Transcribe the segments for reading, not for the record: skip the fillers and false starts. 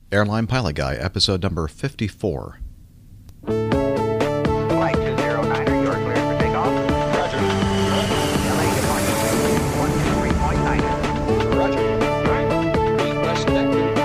Airline Pilot Guy, episode number 54. Flight 209, you're cleared for takeoff. Roger. LA, good morning. 123.9. Roger. Request detected.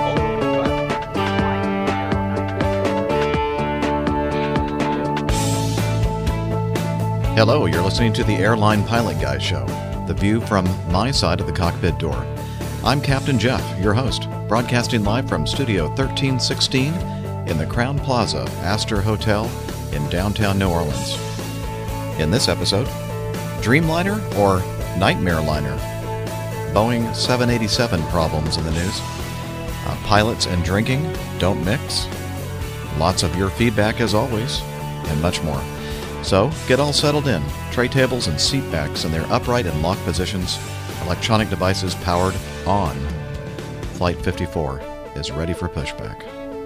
Hello, you're listening to the Airline Pilot Guy show, the view from my side of the cockpit door. I'm Captain Jeff, your host, broadcasting live from Studio 1316 in the Crown Plaza Astor Hotel in downtown New Orleans. In this episode, Dreamliner or Nightmare Liner? Boeing 787 problems in the news. Pilots and drinking don't mix. Lots of your feedback as always, and much more. So, get all settled in. Tray tables and seat backs in their upright and locked positions. Electronic devices powered on. Flight 54 is ready for pushback.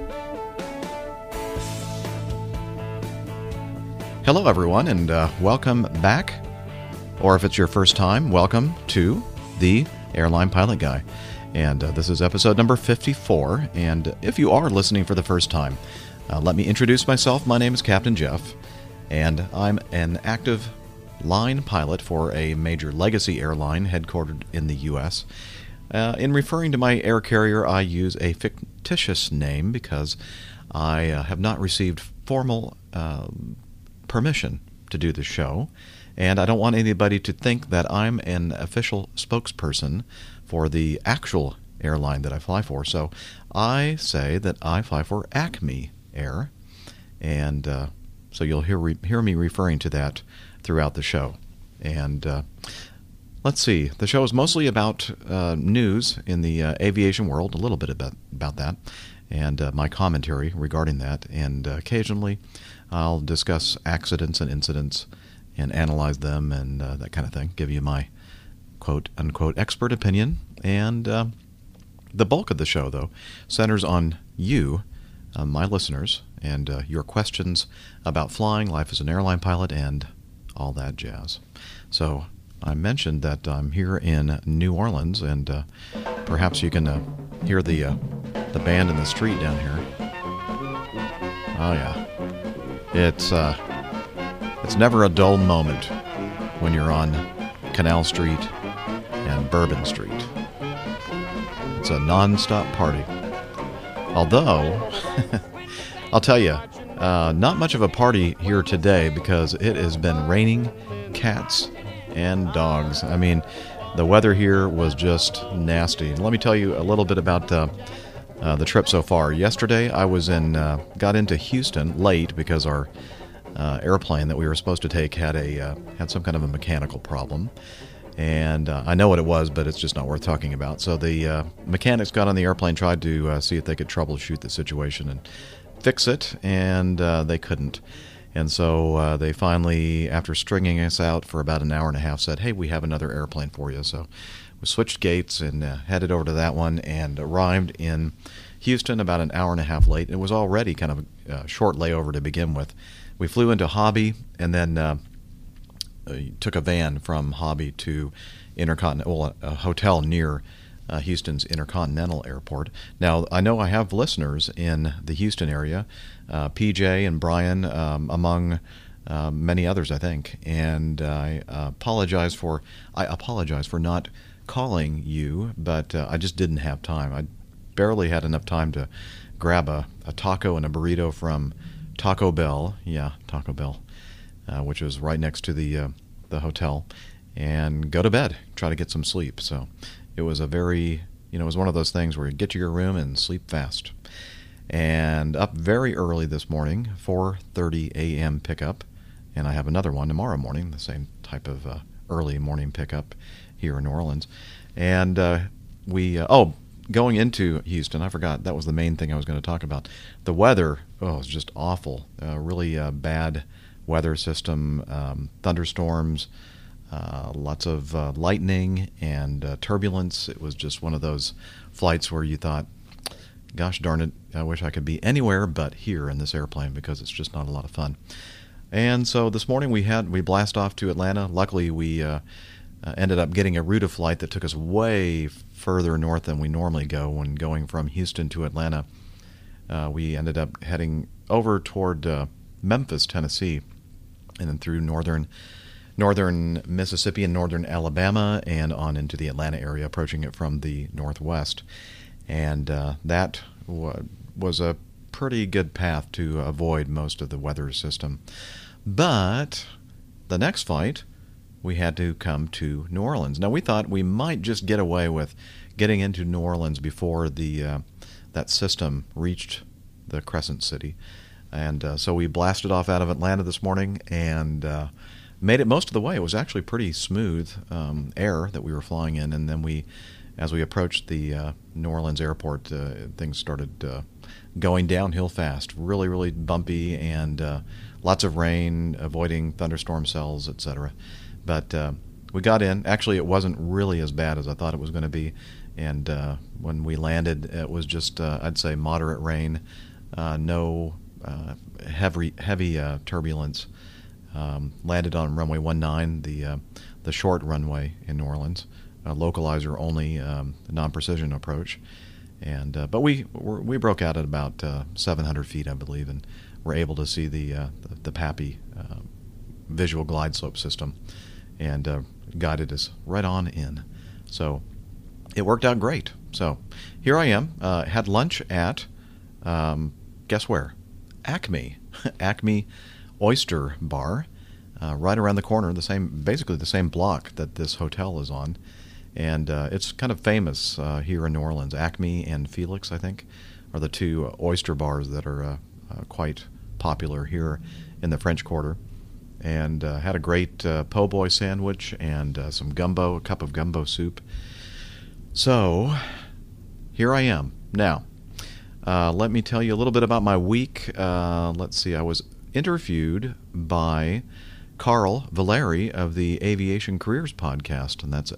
Hello, everyone, and welcome back. Or if it's your first time, welcome to the Airline Pilot Guy. And this is episode number 54. And if you are listening for the first time, let me introduce myself. My name is Captain Jeff. And I'm an active line pilot for a major legacy airline headquartered in the U.S. In referring to my air carrier, I use a fictitious name because I have not received formal permission to do the show, and I don't want anybody to think that I'm an official spokesperson for the actual airline that I fly for. So I say that I fly for Acme Air, and so you'll hear me referring to that throughout the show. And let's see, the show is mostly about news in the aviation world, a little bit about that, and my commentary regarding that. And occasionally I'll discuss accidents and incidents and analyze them and that kind of thing, give you my quote-unquote expert opinion. And the bulk of the show, though, centers on you, my listeners, and your questions about flying, life as an airline pilot, and all that jazz. So I mentioned that I'm here in New Orleans, and perhaps you can hear the band in the street down here. Oh yeah, it's never a dull moment when you're on Canal Street and Bourbon Street. It's a non-stop party. Although, I'll tell you, not much of a party here today because it has been raining cats and dogs. I mean, the weather here was just nasty. Let me tell you a little bit about the trip so far. Yesterday, I was got into Houston late because our airplane that we were supposed to take had some kind of a mechanical problem. And I know what it was, but it's just not worth talking about. So the mechanics got on the airplane, tried to see if they could troubleshoot the situation and fix it, and they couldn't. And so they finally, after stringing us out for about an hour and a half, said, hey, we have another airplane for you. So we switched gates and headed over to that one and arrived in Houston about an hour and a half late. It was already kind of a short layover to begin with. We flew into Hobby and then took a van from Hobby to a hotel near Houston's Intercontinental Airport. Now, I know I have listeners in the Houston area, PJ and Brian, among many others, I think. And I apologize for not calling you, but I just didn't have time. I barely had enough time to grab a taco and a burrito from Taco Bell. Yeah, Taco Bell. Which was right next to the hotel, and go to bed, try to get some sleep. So it was it was one of those things where you get to your room and sleep fast. And up very early this morning, 4:30 a.m. pickup, and I have another one tomorrow morning, the same type of early morning pickup here in New Orleans. And going into Houston, I forgot, that was the main thing I was going to talk about. The weather, it was just awful, really bad weather system, thunderstorms, lots of lightning and turbulence. It was just one of those flights where you thought, gosh darn it, I wish I could be anywhere but here in this airplane because it's just not a lot of fun. And so this morning we blast off to Atlanta. Luckily we ended up getting a route of flight that took us way further north than we normally go when going from Houston to Atlanta. we ended up heading over toward Memphis, Tennessee, and then through northern Mississippi and northern Alabama, and on into the Atlanta area, approaching it from the northwest. And that was a pretty good path to avoid most of the weather system. But the next flight, we had to come to New Orleans. Now, we thought we might just get away with getting into New Orleans before that system reached the Crescent City. And so we blasted off out of Atlanta this morning and made it most of the way. It was actually pretty smooth air that we were flying in. And then as we approached the New Orleans airport, things started going downhill fast. Really, really bumpy, and lots of rain, avoiding thunderstorm cells, etc. But we got in. Actually, it wasn't really as bad as I thought it was going to be. And when we landed, it was just, I'd say, moderate rain, no heavy turbulence. Landed on runway 19, the short runway in New Orleans, localizer only, non-precision approach. And but we broke out at about 700 feet, I believe, and were able to see the PAPI visual glide slope system, and guided us right on in. So it worked out great. So here I am. Had lunch at guess where? Acme. Acme Oyster Bar, right around the corner, basically the same block that this hotel is on. And it's kind of famous here in New Orleans. Acme and Felix, I think, are the two oyster bars that are quite popular here in the French Quarter. And had a great po' boy sandwich and some gumbo, a cup of gumbo soup. So here I am. Now, let me tell you a little bit about my week. Let's see, I was interviewed by Carl Valeri of the Aviation Careers Podcast, and that's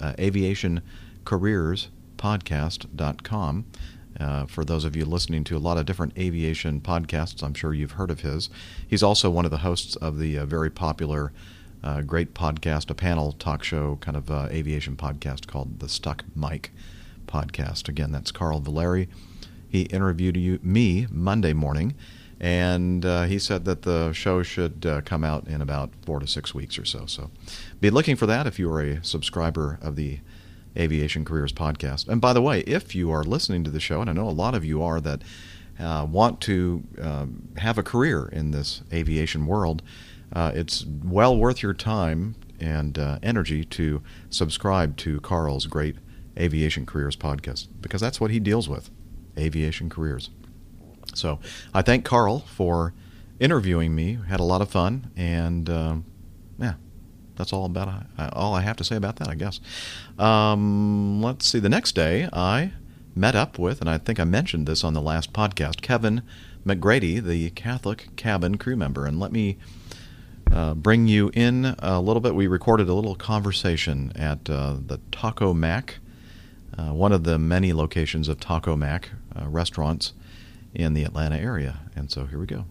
aviationcareerspodcast.com. For those of you listening to a lot of different aviation podcasts, I'm sure you've heard of his. He's also one of the hosts of the very popular, great podcast, a panel talk show kind of aviation podcast called the Stuck Mic Podcast. Again, that's Carl Valeri. He interviewed me Monday morning, and he said that the show should come out in about 4 to 6 weeks or so. So be looking for that if you are a subscriber of the Aviation Careers Podcast. And by the way, if you are listening to the show, and I know a lot of you are that want to have a career in this aviation world, it's well worth your time and energy to subscribe to Carl's great Aviation Careers Podcast, because that's what he deals with, aviation careers. So I thank Carl for interviewing me. Had a lot of fun, and yeah, that's all I have to say about that, I guess. Let's see. The next day, I met up with, and I think I mentioned this on the last podcast, Kevin McGrady, the Catholic cabin crew member. And let me bring you in a little bit. We recorded a little conversation at the Taco Mac, one of the many locations of Taco Mac restaurants in the Atlanta area. And so here we go.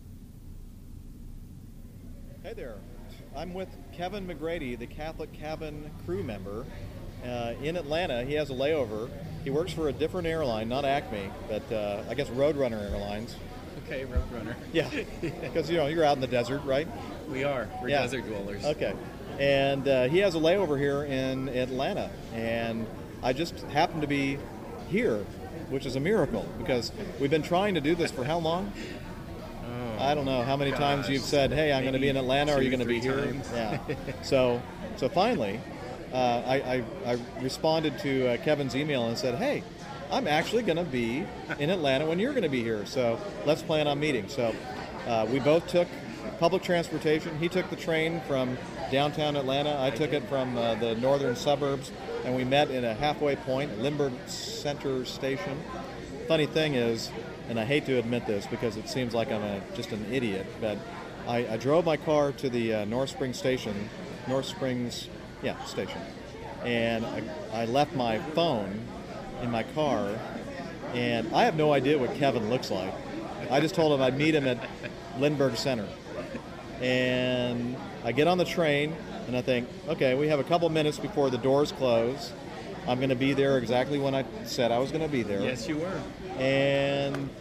Hey there. I'm with Kevin McGrady, the Catholic cabin crew member in Atlanta. He has a layover. He works for a different airline, not Acme, but I guess Roadrunner Airlines. Okay, Roadrunner. Yeah, because you're out in the desert, right? We are. We're desert dwellers. Okay. And he has a layover here in Atlanta, and I just happened to be here, which is a miracle, because we've been trying to do this for how long? I don't know how many times you've said, hey, I'm going to be in Atlanta, or are you going to be here? Times. Yeah. So finally, I responded to Kevin's email and said, hey, I'm actually going to be in Atlanta when you're going to be here, so let's plan on meeting. So we both took public transportation. He took the train from downtown Atlanta. I took it from the northern suburbs, and we met in a halfway point, Lindbergh Center Station. Funny thing is, and I hate to admit this because it seems like I'm just an idiot, but I drove my car to the North Springs station, and I left my phone in my car, and I have no idea what Kevin looks like. I just told him I'd meet him at Lindbergh Center. And I get on the train, and I think, okay, we have a couple minutes before the doors close. I'm going to be there exactly when I said I was going to be there. Yes, you were. And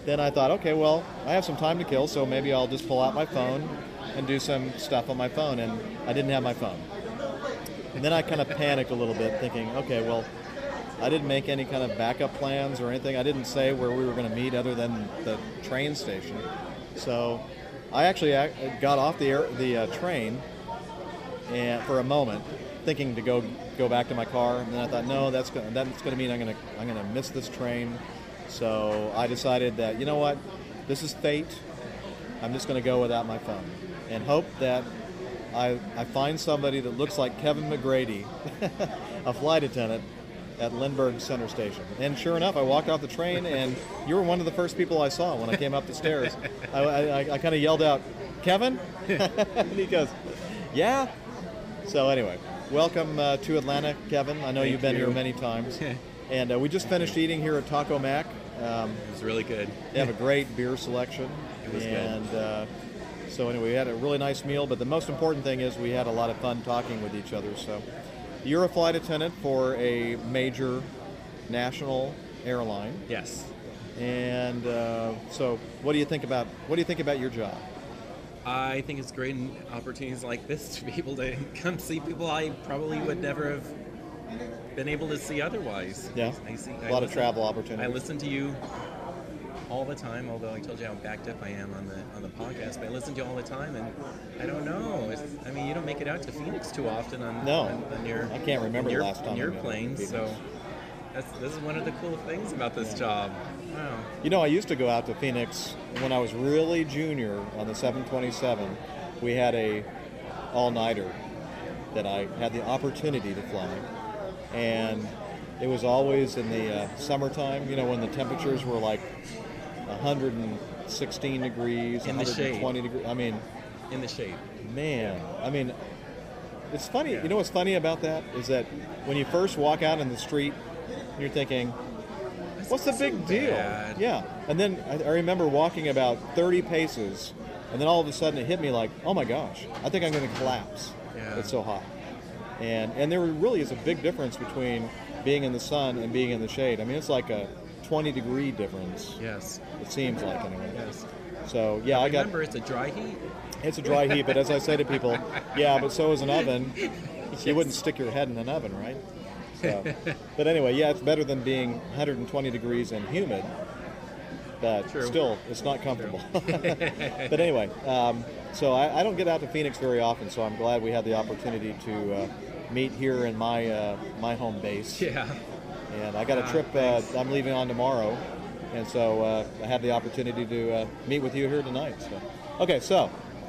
then I thought, okay, well, I have some time to kill, so maybe I'll just pull out my phone and do some stuff on my phone. And I didn't have my phone. And then I kind of panicked a little bit, thinking, okay, well, I didn't make any kind of backup plans or anything. I didn't say where we were going to meet other than the train station. So I actually got off the train and for a moment, thinking to go back to my car. And then I thought, no, that's going to mean I'm going to miss this train. So I decided that, you know what, this is fate. I'm just going to go without my phone and hope that I find somebody that looks like Kevin McGrady, a flight attendant at Lindbergh Center Station. And sure enough, I walked off the train, and you were one of the first people I saw when I came up the stairs. I kind of yelled out, "Kevin?" And he goes, "Yeah." So anyway, welcome to Atlanta, Kevin. I know you've been here many times. And we just finished eating here at Taco Mac. It was really good. They have a great beer selection. It was good. So anyway, we had a really nice meal, but the most important thing is we had a lot of fun talking with each other. So you're a flight attendant for a major national airline. Yes. And so what do you think about your job? I think it's great in opportunities like this to be able to come see people I probably would never have been able to see otherwise. Yeah. A lot of travel opportunities. I listen to you all the time, although I told you how backed up I am on the podcast, but I listen to you all the time, and I don't know. You don't make it out to Phoenix too often on your. I can't remember the last time on your I plane. So this is one of the cool things about this job. Wow. You know, I used to go out to Phoenix when I was really junior on the 727. We had a all-nighter that I had the opportunity to fly, and it was always in the summertime. You know, when the temperatures were like 116 degrees, in the 120 shade. degrees. I mean, in the shade. Man, I mean, it's funny. Yeah. You know what's funny about that is that when you first walk out in the street, you're thinking, what's the big deal? Bad. Yeah. And then I remember walking about 30 paces, and then all of a sudden it hit me like, oh my gosh, I think I'm going to collapse. Yeah. It's so hot. And there really is a big difference between being in the sun and being in the shade. I mean, it's like a 20-degree difference. Yes. It seems like, anyway. Yes. So, yeah, Remember, it's a dry heat. It's a dry heat, but as I say to people, yeah, but so is an oven. Yes. You wouldn't stick your head in an oven, right? So, but anyway, yeah, it's better than being 120 degrees and humid, but True. Still, it's not comfortable. But anyway, so I don't get out to Phoenix very often, so I'm glad we had the opportunity to meet here in my home base. Yeah. And I got a trip I'm leaving on tomorrow, and so I had the opportunity to meet with you here tonight. So, okay, so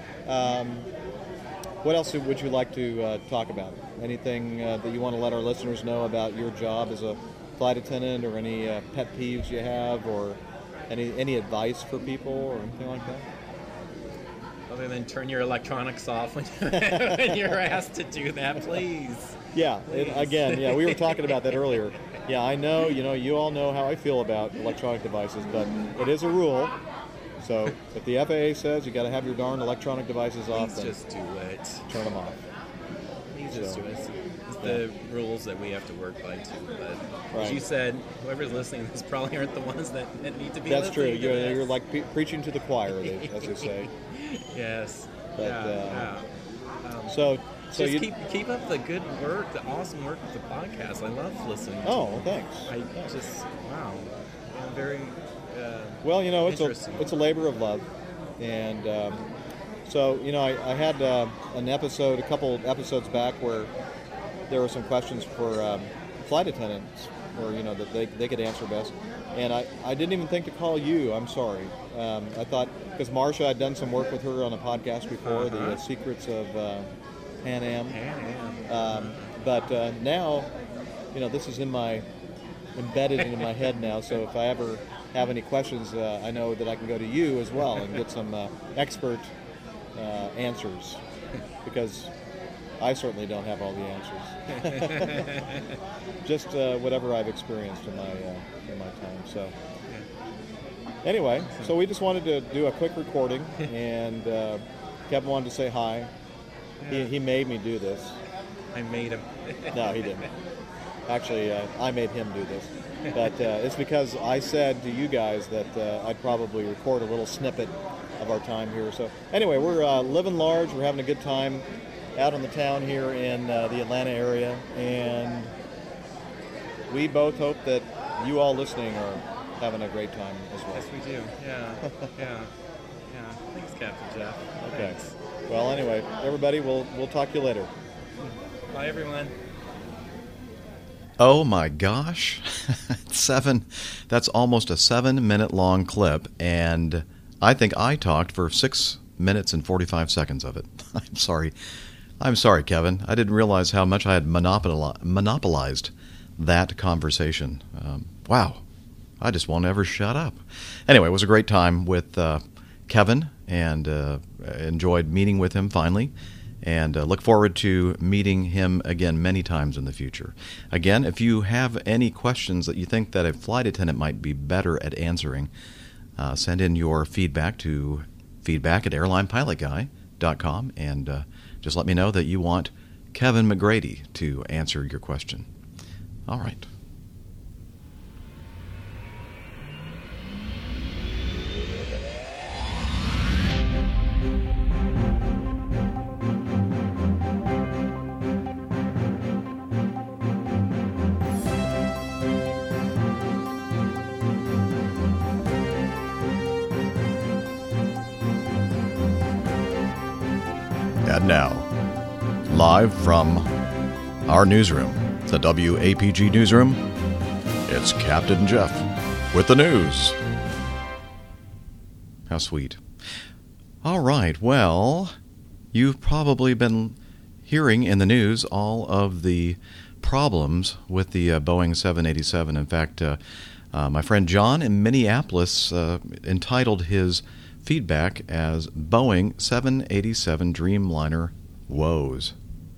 what else would you like to talk about? Anything that you want to let our listeners know about your job as a flight attendant, or any pet peeves you have, or any advice for people, or anything like that? Other than turn your electronics off when you're asked to do that, please. Yeah, again, we were talking about that earlier. Yeah, I know, you all know how I feel about electronic devices, but it is a rule. So if the FAA says you got to have your darn electronic devices off, Please then just do it. turn them off. Please just do it. It's the rules that we have to work by too. But Right. as you said, whoever's listening, this probably aren't the ones that need to be. That's true. listening to this. You're like preaching to the choir, as they say. Yes. But, So So just you keep up the good work, the awesome work with the podcast. I love listening. to Oh, it. well, thanks. I just wow, I'm very. Well, it's Interesting. a labor of love, and so I had a couple episodes back where there were some questions for flight attendants, or that they could answer best, and I didn't even think to call you. I'm sorry. I thought, because Marsha, I'd done some work with her on a podcast before, the Secrets of Pan Am. But now, this is embedded into my head now. So if I ever have any questions, I know that I can go to you as well and get some expert answers, because I certainly don't have all the answers. Just whatever I've experienced in my time. So anyway, so we just wanted to do a quick recording, and Kevin wanted to say hi. He made me do this. I made him. No, he didn't. Actually, I made him do this. But it's because I said to you guys that I'd probably record a little snippet of our time here. So anyway, we're living large. We're having a good time out in the town here in the Atlanta area, and we both hope that you all listening are having a great time as well. Yes, we do. Yeah. Thanks, Captain Jeff. Okay. Thanks. Well, anyway, everybody, we'll talk to you later. Bye, everyone. Oh my gosh. That's almost a 7-minute long clip, and I think I talked for 6 minutes and 45 seconds of it. I'm sorry, Kevin. I didn't realize how much I had monopolized that conversation. Wow. I just won't ever shut up. Anyway, it was a great time with Kevin, and enjoyed meeting with him finally, and look forward to meeting him again many times in the future. Again, if you have any questions that you think that a flight attendant might be better at answering, send in your feedback to feedback@airlinepilotguy.com, and just let me know that you want Kevin McGrady to answer your question. All right. And now, live from our newsroom, the WAPG newsroom, it's Captain Jeff with the news. How sweet. All right, well, you've probably been hearing in the news all of the problems with the Boeing 787. In fact, my friend John in Minneapolis entitled his feedback as Boeing 787 Dreamliner Woes.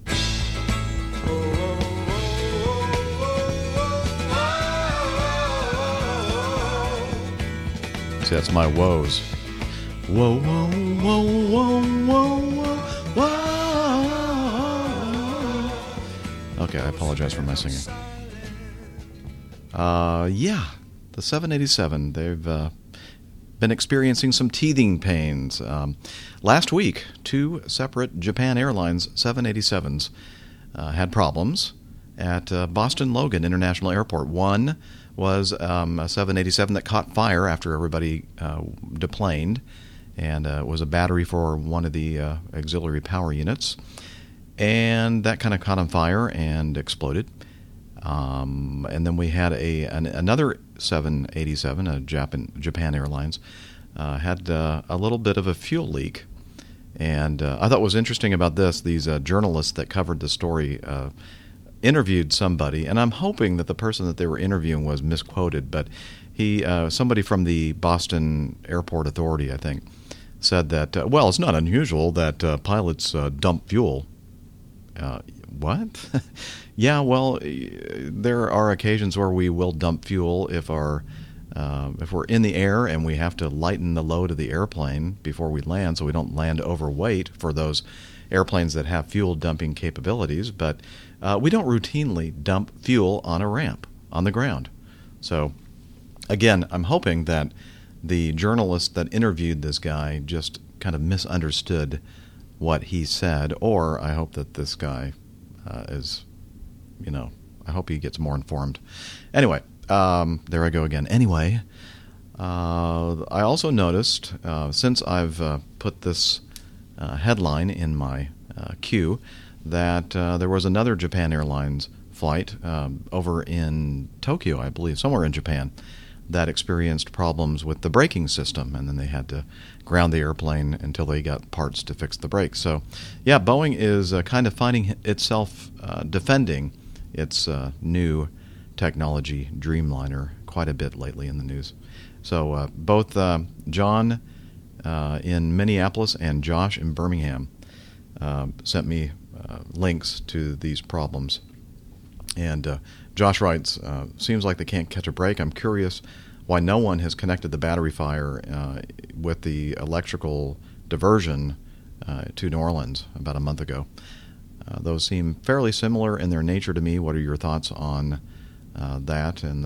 See, that's my woes. Whoa, whoa, whoa, whoa, whoa, whoa. Okay, I apologize for my singing. Yeah, the 787, they've been experiencing some teething pains. Last week, 2 separate Japan Airlines 787s had problems at Boston Logan International Airport. One was a 787 that caught fire after everybody deplaned, and it was a battery for one of the auxiliary power units, and that kind of caught on fire and exploded. And then we had another 787, a Japan Airlines, had a little bit of a fuel leak. And I thought what was interesting about this, these journalists that covered the story interviewed somebody, and I'm hoping that the person that they were interviewing was misquoted, but somebody from the Boston Airport Authority, I think, said that, well, it's not unusual that pilots dump fuel. What? Yeah, well, there are occasions where we will dump fuel if we're in the air and we have to lighten the load of the airplane before we land, so we don't land overweight for those airplanes that have fuel dumping capabilities. But we don't routinely dump fuel on a ramp on the ground. So, again, I'm hoping that the journalist that interviewed this guy just kind of misunderstood what he said, or I hope that this guy I hope he gets more informed. Anyway, there I go again. Anyway, I also noticed, since I've put this headline in my queue, that there was another Japan Airlines flight over in Tokyo, I believe, somewhere in Japan, that experienced problems with the braking system, and then they had to ground the airplane until they got parts to fix the brakes. So, yeah, Boeing is kind of finding itself defending its new technology, Dreamliner, quite a bit lately in the news. So both John in Minneapolis and Josh in Birmingham sent me links to these problems. And Josh writes, seems like they can't catch a break. I'm curious why no one has connected the battery fire with the electrical diversion to New Orleans about a month ago. Those seem fairly similar in their nature to me. What are your thoughts on that and the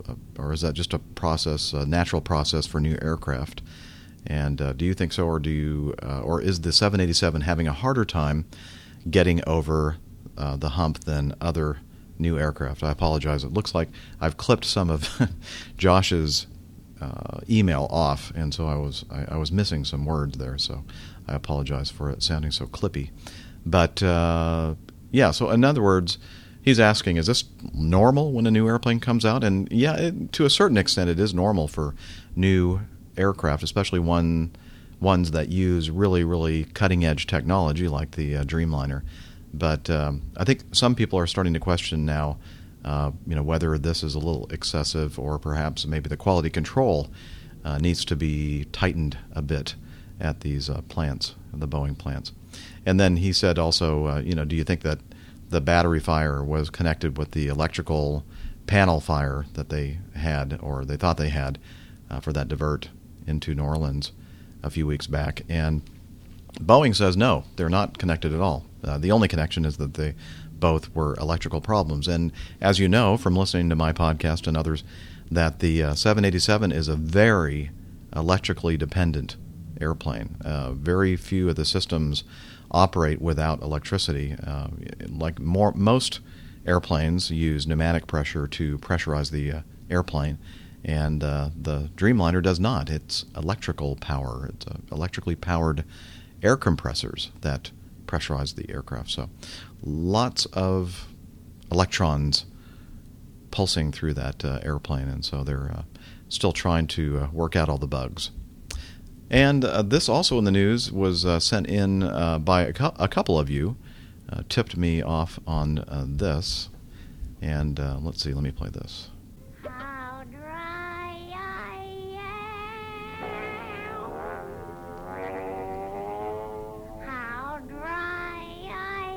or is that just a process, a natural process for new aircraft? And do you think so, or or is the 787 having a harder time getting over the hump than other new aircraft? I apologize. It looks like I've clipped some of Josh's email off, and so I was missing some words there. So I apologize for it sounding so clippy. But yeah, so in other words, he's asking, is this normal when a new airplane comes out? And yeah, to a certain extent, it is normal for new aircraft, especially ones that use really, really cutting-edge technology like the Dreamliner. But I think some people are starting to question now, whether this is a little excessive, or perhaps maybe the quality control needs to be tightened a bit at these plants, the Boeing plants. And then he said also, do you think that the battery fire was connected with the electrical panel fire that they had, or they thought they had, for that divert into New Orleans a few weeks back? And Boeing says no, they're not connected at all. The only connection is that they both were electrical problems. And as you know from listening to my podcast and others, that the 787 is a very electrically dependent airplane. Very few of the systems operate without electricity. Most airplanes use pneumatic pressure to pressurize the airplane, and the Dreamliner does not. It's electrical power. It's electrically powered air compressors that pressurize the aircraft. So lots of electrons pulsing through that airplane, and so they're still trying to work out all the bugs. And this also in the news was sent in by a couple of you, tipped me off on this. And let's see, let me play this. How dry I am. How dry I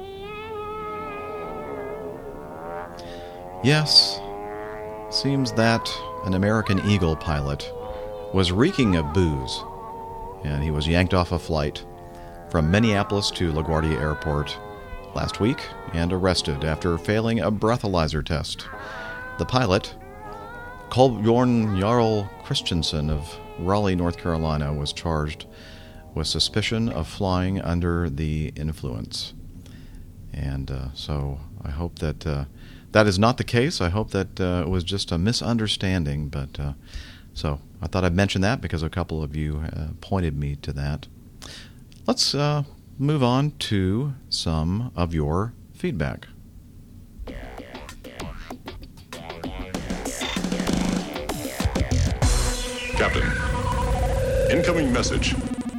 am. Yes, seems that an American Eagle pilot was reeking of booze, and he was yanked off a flight from Minneapolis to LaGuardia Airport last week and arrested after failing a breathalyzer test. The pilot, Kolbjorn Jarl Christensen of Raleigh, North Carolina, was charged with suspicion of flying under the influence. And so I hope that that is not the case. I hope that it was just a misunderstanding. But so I thought I'd mention that because a couple of you pointed me to that. Let's move on to some of your feedback. Captain, incoming message.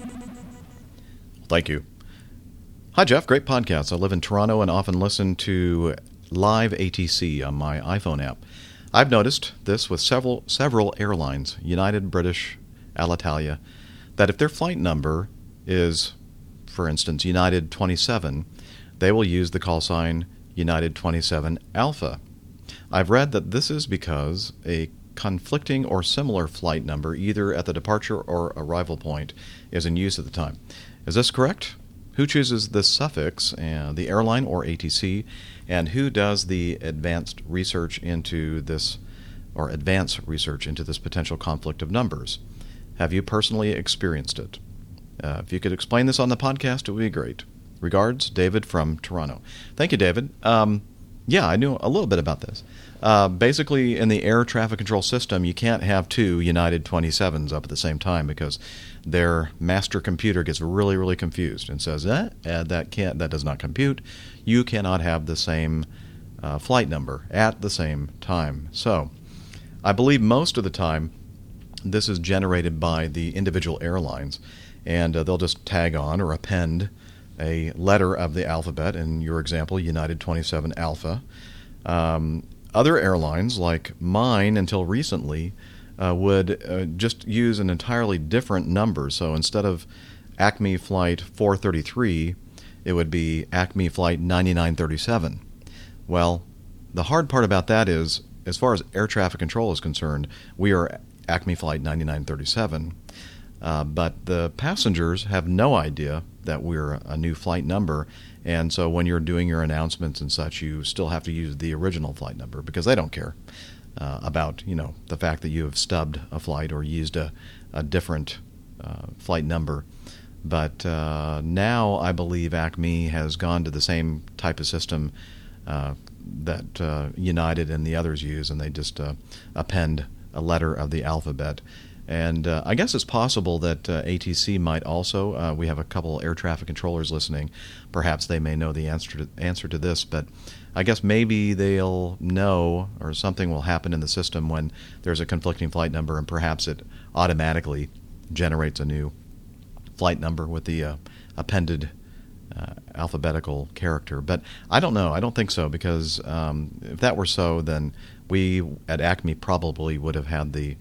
Thank you. Hi, Jeff. Great podcast. I live in Toronto and often listen to Live ATC on my iPhone app. I've noticed this with several airlines, United, British, Alitalia, that if their flight number is, for instance, United 27, they will use the call sign United 27 Alpha. I've read that this is because a conflicting or similar flight number, either at the departure or arrival point, is in use at the time. Is this correct? Who chooses this suffix, the airline or ATC, and who does the advanced research into this potential conflict of numbers? Have you personally experienced it? If you could explain this on the podcast, it would be great. Regards, David from Toronto. Thank you, David. Yeah, I knew a little bit about this. Basically, in the air traffic control system, you can't have two United 27s up at the same time because their master computer gets really, really confused and says, that does not compute. You cannot have the same flight number at the same time. So, I believe most of the time, this is generated by the individual airlines, and they'll just tag on or append a letter of the alphabet, in your example, United 27 Alpha. Other airlines, like mine until recently, would just use an entirely different number. So instead of Acme Flight 433, it would be Acme Flight 9937. Well, the hard part about that is, as far as air traffic control is concerned, we are Acme Flight 9937. But the passengers have no idea that we're a new flight number, and so when you're doing your announcements and such, you still have to use the original flight number because they don't care. about the fact that you have stubbed a flight or used a different flight number. But now I believe Acme has gone to the same type of system that United and the others use, and they just append a letter of the alphabet. And I guess it's possible that ATC might also. We have a couple air traffic controllers listening. Perhaps they may know the answer to this, but I guess maybe they'll know, or something will happen in the system when there's a conflicting flight number, and perhaps it automatically generates a new flight number with the appended alphabetical character. But I don't know. I don't think so, because if that were so, then we at Acme probably would have had the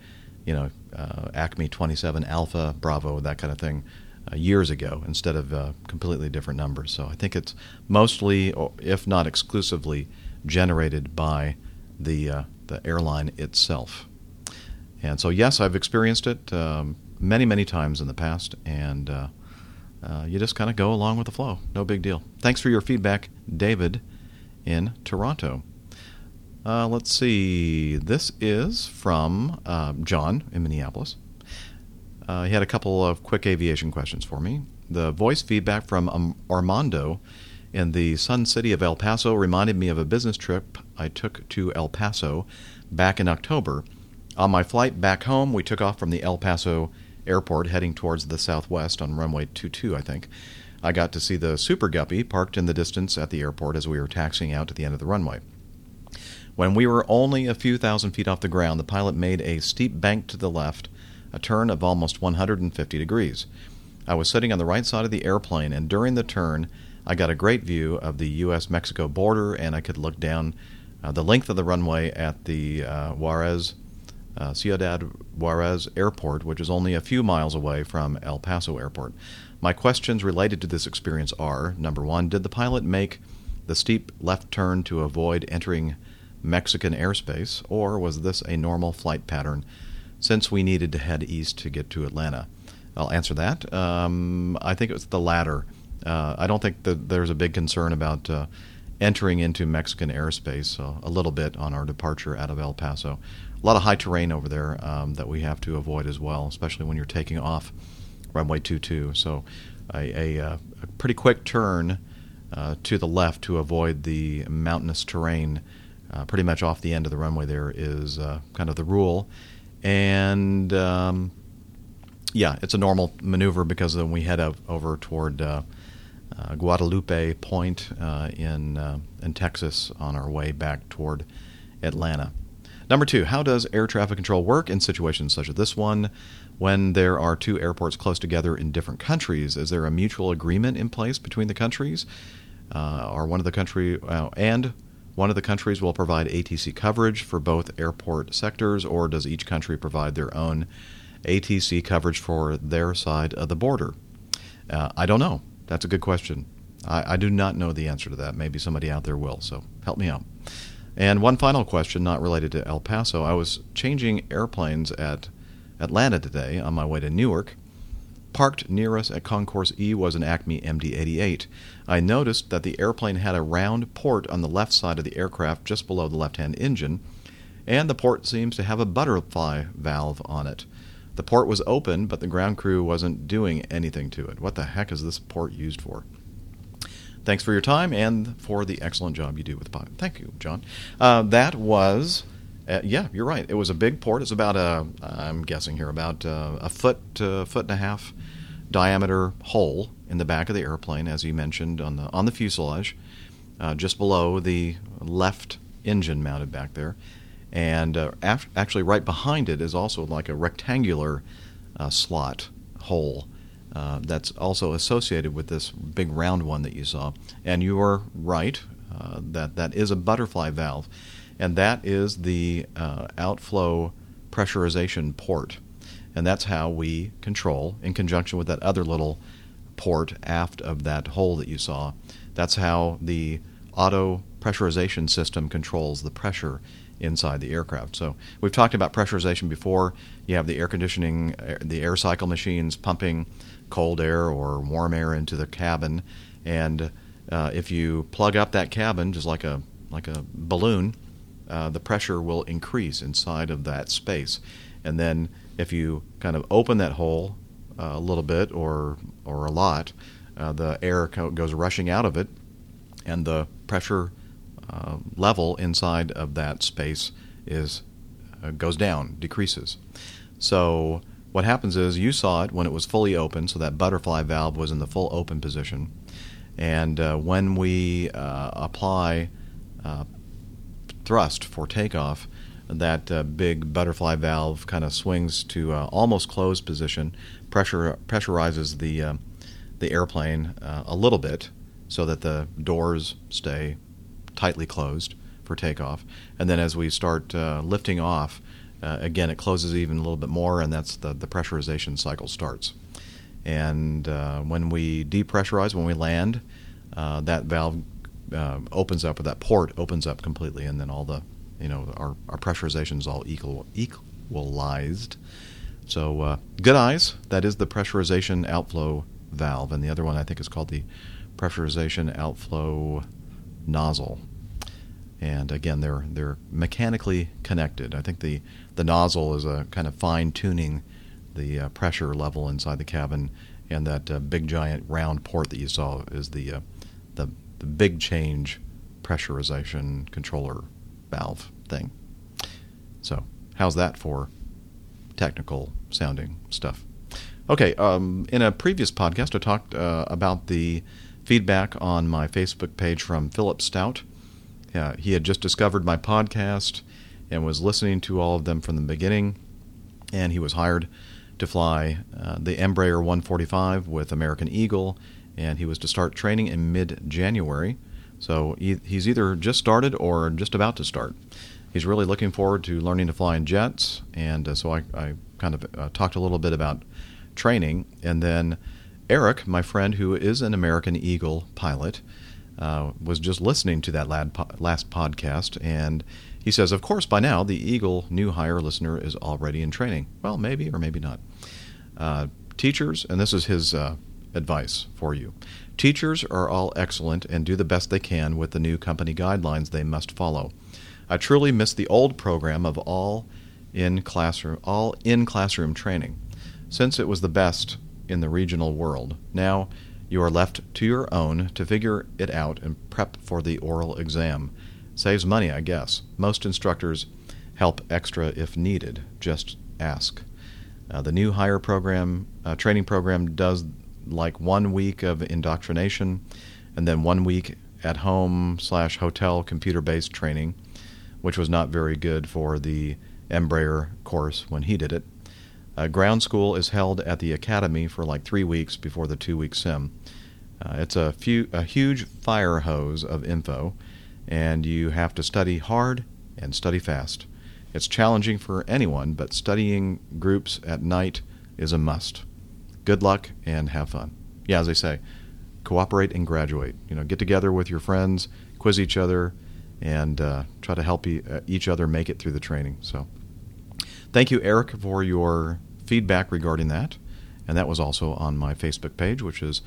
Acme 27 Alpha, Bravo, that kind of thing years ago, instead of completely different numbers. So I think it's mostly, or if not exclusively, generated by the airline itself. And so yes, I've experienced it many, many times in the past, and you just kind of go along with the flow. No big deal. Thanks for your feedback, David in Toronto. Let's see. This is from John in Minneapolis. He had a couple of quick aviation questions for me. The voice feedback from Armando in the Sun City of El Paso reminded me of a business trip I took to El Paso back in October. On my flight back home, we took off from the El Paso airport heading towards the southwest on runway 22, I think. I got to see the Super Guppy parked in the distance at the airport as we were taxiing out to the end of the runway. When we were only a few thousand feet off the ground, the pilot made a steep bank to the left, a turn of almost 150 degrees. I was sitting on the right side of the airplane, and during the turn, I got a great view of the U.S.-Mexico border, and I could look down the length of the runway at the Ciudad Juarez Airport, which is only a few miles away from El Paso Airport. My questions related to this experience are, number one, did the pilot make the steep left turn to avoid entering Mexican airspace, or was this a normal flight pattern since we needed to head east to get to Atlanta? I'll answer that. I think it was the latter. I don't think that there's a big concern about entering into Mexican airspace a little bit on our departure out of El Paso. A lot of high terrain over there that we have to avoid as well, especially when you're taking off runway 22. So a pretty quick turn to the left to avoid the mountainous terrain pretty much off the end of the runway there is kind of the rule. And it's a normal maneuver, because then we head over toward Guadalupe Point in Texas on our way back toward Atlanta. Number two, how does air traffic control work in situations such as this one when there are two airports close together in different countries? Is there a mutual agreement in place between the countries? Or one of the countries will provide ATC coverage for both airport sectors, or does each country provide their own ATC coverage for their side of the border? I don't know. That's a good question. I do not know the answer to that. Maybe somebody out there will, so help me out. And one final question, not related to El Paso. I was changing airplanes at Atlanta today on my way to Newark. Parked near us at Concourse E was an Acme MD-88. I noticed that the airplane had a round port on the left side of the aircraft just below the left-hand engine, and the port seems to have a butterfly valve on it. The port was open, but the ground crew wasn't doing anything to it. What the heck is this port used for? Thanks for your time and for the excellent job you do with the pod. Thank you, John. That was, you're right. It was a big port. It's about I'm guessing here, about a foot and a half diameter hole in the back of the airplane, as you mentioned, on the fuselage, just below the left engine mounted back there. And actually right behind it is also like a rectangular slot hole that's also associated with this big round one that you saw. And you are right, that is a butterfly valve, and that is the outflow pressurization port. And that's how we control, in conjunction with that other little port aft of that hole that you saw, that's how the auto pressurization system controls the pressure inside the aircraft. So we've talked about pressurization before. You have the air conditioning, the air cycle machines pumping cold air or warm air into the cabin, and if you plug up that cabin just like a balloon, the pressure will increase inside of that space. And then if you kind of open that hole a little bit or a lot, the air goes rushing out of it, and the pressure level inside of that space goes down, decreases. So what happens is, you saw it when it was fully open, so that butterfly valve was in the full open position. And when we apply thrust for takeoff, that big butterfly valve kind of swings to almost closed position, pressurizes the airplane a little bit so that the doors stay tightly closed for takeoff. And then as we start lifting off, again, it closes even a little bit more, and that's the pressurization cycle starts. And when we depressurize, when we land, that valve opens up, or that port opens up completely, and then all the, our pressurization is all equalized. So good eyes, that is the pressurization outflow valve, and the other one I think is called the pressurization outflow nozzle. And again, they're mechanically connected. I think the nozzle is a kind of fine-tuning the pressure level inside the cabin, and that big giant round port that you saw is the big change pressurization controller valve thing. So how's that for technical sounding stuff? Okay, in a previous podcast I talked about the feedback on my Facebook page from Philip Stout. He had just discovered my podcast and was listening to all of them from the beginning, and he was hired to fly the Embraer 145 with American Eagle, and he was to start training in mid-January. So he's either just started or just about to start. He's really looking forward to learning to fly in jets, and so I kind of talked a little bit about training. And then Eric, my friend who is an American Eagle pilot, was just listening to that last podcast, and he says, of course, by now, the Eagle new hire listener is already in training. Well, maybe or maybe not. Teachers, and this is his advice for you, teachers are all excellent and do the best they can with the new company guidelines they must follow. I truly miss the old program of all in classroom training, since it was the best in the regional world. Now you are left to your own to figure it out and prep for the oral exam. Saves money, I guess. Most instructors help extra if needed. Just ask. The new hire program, training program, does like 1 week of indoctrination and then 1 week at home/hotel computer-based training, which was not very good for the Embraer course when he did it. Ground school is held at the academy for like 3 weeks before the 2-week sim. It's a huge fire hose of info, and you have to study hard and study fast. It's challenging for anyone, but studying groups at night is a must. Good luck and have fun. Yeah, as I say, cooperate and graduate. Get together with your friends, quiz each other, and try to help each other make it through the training. So, thank you, Eric, for your feedback regarding that. And that was also on my Facebook page, which is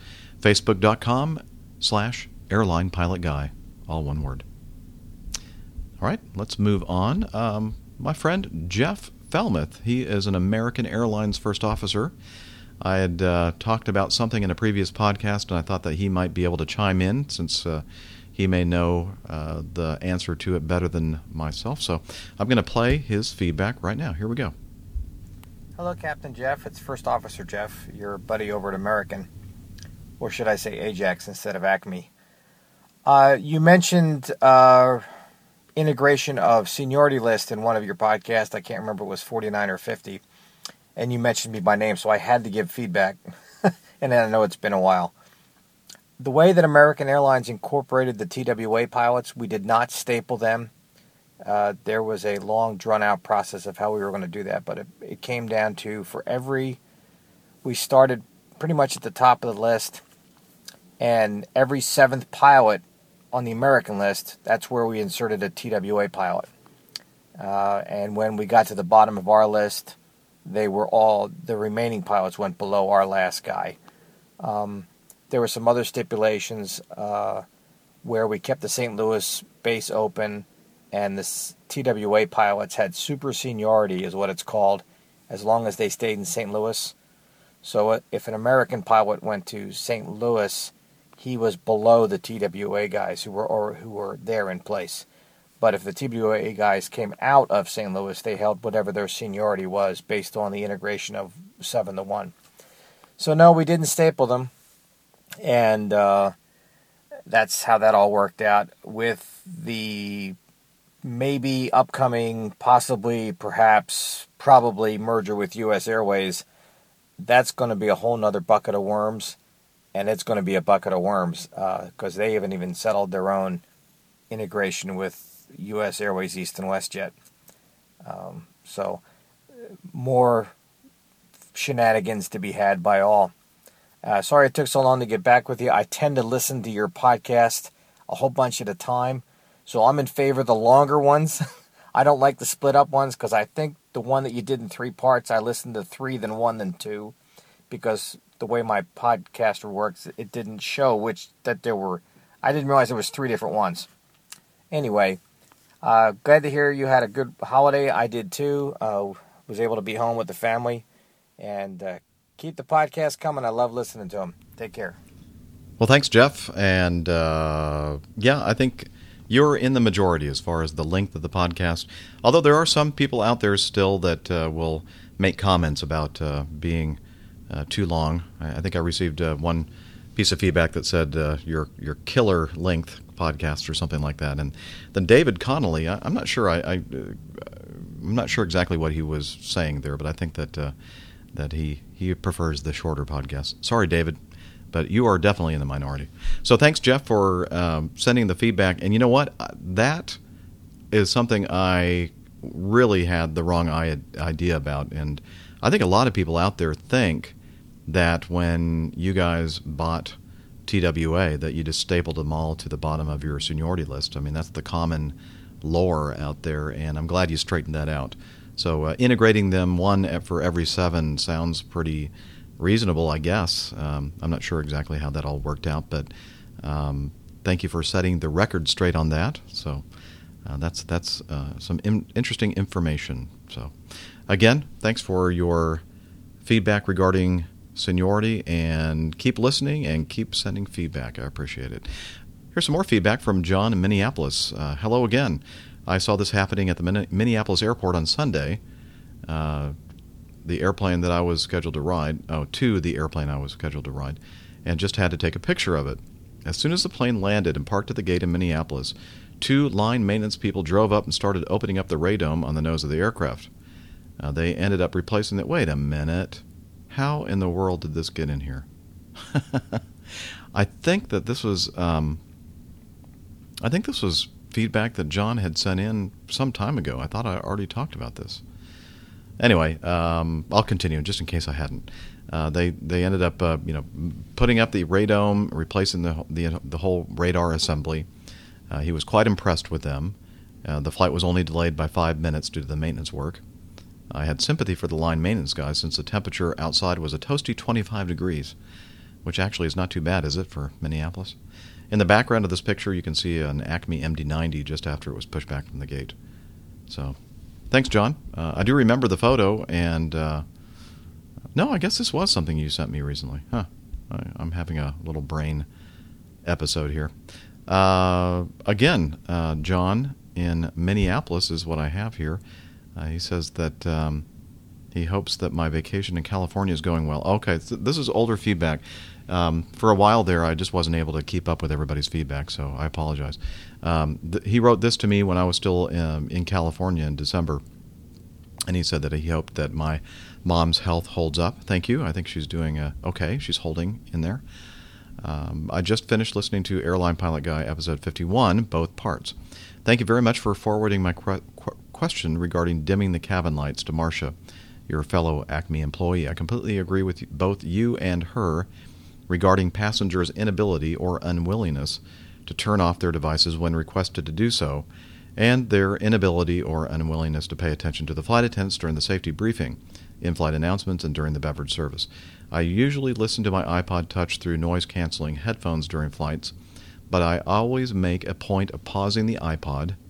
facebook.com/airlinepilotguy, all one word. All right, let's move on. My friend Jeff Felmuth, he is an American Airlines first officer. I had talked about something in a previous podcast, and I thought that he might be able to chime in since he may know the answer to it better than myself. So I'm going to play his feedback right now. Here we go. Hello, Captain Jeff. It's First Officer Jeff, your buddy over at American. Or should I say Ajax instead of Acme. You mentioned integration of seniority list in one of your podcasts. I can't remember if it was 49 or 50. And you mentioned me by name, so I had to give feedback. And I know it's been a while. The way that American Airlines incorporated the TWA pilots, we did not staple them. There was a long, drawn-out process of how we were going to do that, but it came down to, we started pretty much at the top of the list, and every 7th pilot on the American list, that's where we inserted a TWA pilot. And when we got to the bottom of our list, the remaining pilots went below our last guy. There were some other stipulations where we kept the St. Louis base open, and the TWA pilots had super seniority, is what it's called, as long as they stayed in St. Louis. So if an American pilot went to St. Louis, he was below the TWA guys who were there in place. But if the TWA guys came out of St. Louis, they held whatever their seniority was based on the integration of 7-1. So no, we didn't staple them, and that's how that all worked out. With the maybe upcoming, possibly, perhaps, probably merger with U.S. Airways, that's going to be a whole nother bucket of worms, and it's going to be a bucket of worms because they haven't even settled their own integration with U.S. Airways East and West yet. So more shenanigans to be had by all. Sorry it took so long to get back with you. I tend to listen to your podcast a whole bunch at a time, so I'm in favor of the longer ones. I don't like the split up ones because I think the one that you did in 3 parts, I listened to 3, then 1, then 2, because the way my podcaster works, it didn't show I didn't realize there was 3 different ones. Anyway, glad to hear you had a good holiday. I did too. Was able to be home with the family. And keep the podcast coming. I love listening to them. Take care. Well, thanks, Jeff. And I think you're in the majority as far as the length of the podcast. Although there are some people out there still that will make comments about being too long. I think I received one piece of feedback that said your killer length podcast or something like that. And then David Connolly, I'm not sure. I'm not sure exactly what he was saying there, but I think that he prefers the shorter podcast. Sorry, David, but you are definitely in the minority. So thanks, Jeff, for sending the feedback. And you know what? That is something I really had the wrong idea about. And I think a lot of people out there think that when you guys bought TWA, that you just stapled them all to the bottom of your seniority list. I mean, that's the common lore out there, and I'm glad you straightened that out. So integrating them 1 for every 7 sounds pretty reasonable, I guess. I'm not sure exactly how that all worked out, but thank you for setting the record straight on that. So that's some interesting information. So again, thanks for your feedback regarding seniority, and keep listening and keep sending feedback. I appreciate it. Here's some more feedback from John in Minneapolis. Hello again. I saw this happening at the Minneapolis airport on Sunday. The airplane that I was scheduled to ride, and just had to take a picture of it. As soon as the plane landed and parked at the gate in Minneapolis, 2 line maintenance people drove up and started opening up the radome on the nose of the aircraft. They ended up replacing it. Wait a minute. How in the world did this get in here? I think this was feedback that John had sent in some time ago. I thought I already talked about this. Anyway, I'll continue just in case I hadn't. They ended up putting up the radome, replacing the whole radar assembly. He was quite impressed with them. The flight was only delayed by 5 minutes due to the maintenance work. I had sympathy for the line maintenance guys since the temperature outside was a toasty 25 degrees, which actually is not too bad, is it, for Minneapolis? In the background of this picture, you can see an Acme MD-90 just after it was pushed back from the gate. So, thanks, John. I do remember the photo, and no, I guess this was something you sent me recently. Huh. I'm having a little brain episode here. Again, John in Minneapolis is what I have here. He says that he hopes that my vacation in California is going well. Okay, this is older feedback. For a while there, I just wasn't able to keep up with everybody's feedback, so I apologize. He wrote this to me when I was still in California in December, and he said that he hoped that my mom's health holds up. Thank you. I think she's doing okay. She's holding in there. I just finished listening to Airline Pilot Guy, episode 51, both parts. Thank you very much for forwarding my question regarding dimming the cabin lights to Marcia, your fellow Acme employee. I completely agree with both you and her regarding passengers' inability or unwillingness to turn off their devices when requested to do so, and their inability or unwillingness to pay attention to the flight attendants during the safety briefing, in-flight announcements, and during the beverage service. I usually listen to my iPod Touch through noise-canceling headphones during flights, but I always make a point of pausing the iPod,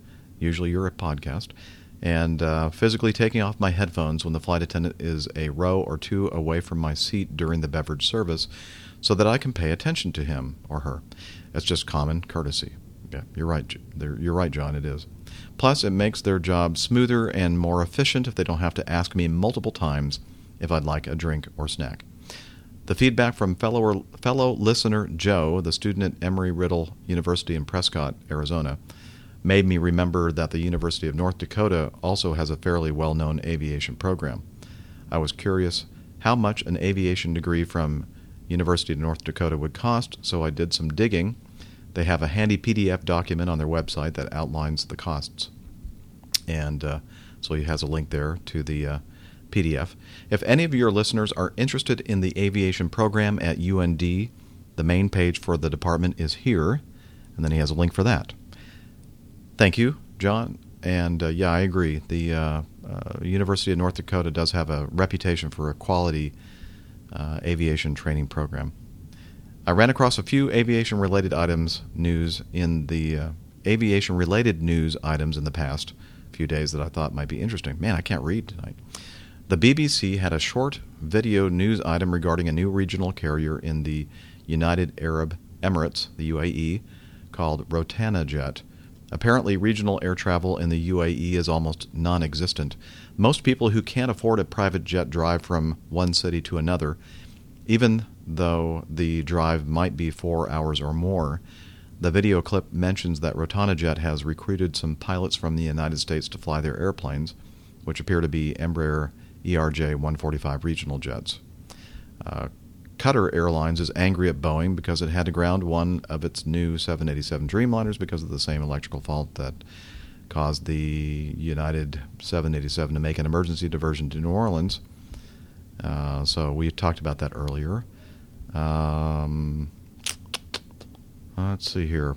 usually you're a podcast, and physically taking off my headphones when the flight attendant is a row or two away from my seat during the beverage service so that I can pay attention to him or her. It's just common courtesy. Yeah, you're right. You're right, John, it is. Plus, it makes their job smoother and more efficient if they don't have to ask me multiple times if I'd like a drink or snack. The feedback from fellow listener Joe, the student at Embry-Riddle University in Prescott, Arizona, made me remember that the University of North Dakota also has a fairly well-known aviation program. I was curious how much an aviation degree from University of North Dakota would cost, so I did some digging. They have a handy PDF document on their website that outlines the costs. And so he has a link there to the PDF. If any of your listeners are interested in the aviation program at UND, the main page for the department is here, and then he has a link for that. Thank you, John. And yeah, I agree. The University of North Dakota does have a reputation for a quality aviation training program. I ran across a few aviation-related news in the past few days that I thought might be interesting. Man, I can't read tonight. The BBC had a short video news item regarding a new regional carrier in the United Arab Emirates, the UAE, called RotanaJet. Apparently, regional air travel in the UAE is almost non-existent. Most people who can't afford a private jet drive from one city to another, even though the drive might be 4 hours or more. The video clip mentions that RotanaJet has recruited some pilots from the United States to fly their airplanes, which appear to be Embraer ERJ-145 regional jets. Qatar Airlines is angry at Boeing because it had to ground one of its new 787 Dreamliners because of the same electrical fault that caused the United 787 to make an emergency diversion to New Orleans. So we talked about that earlier. Let's see here.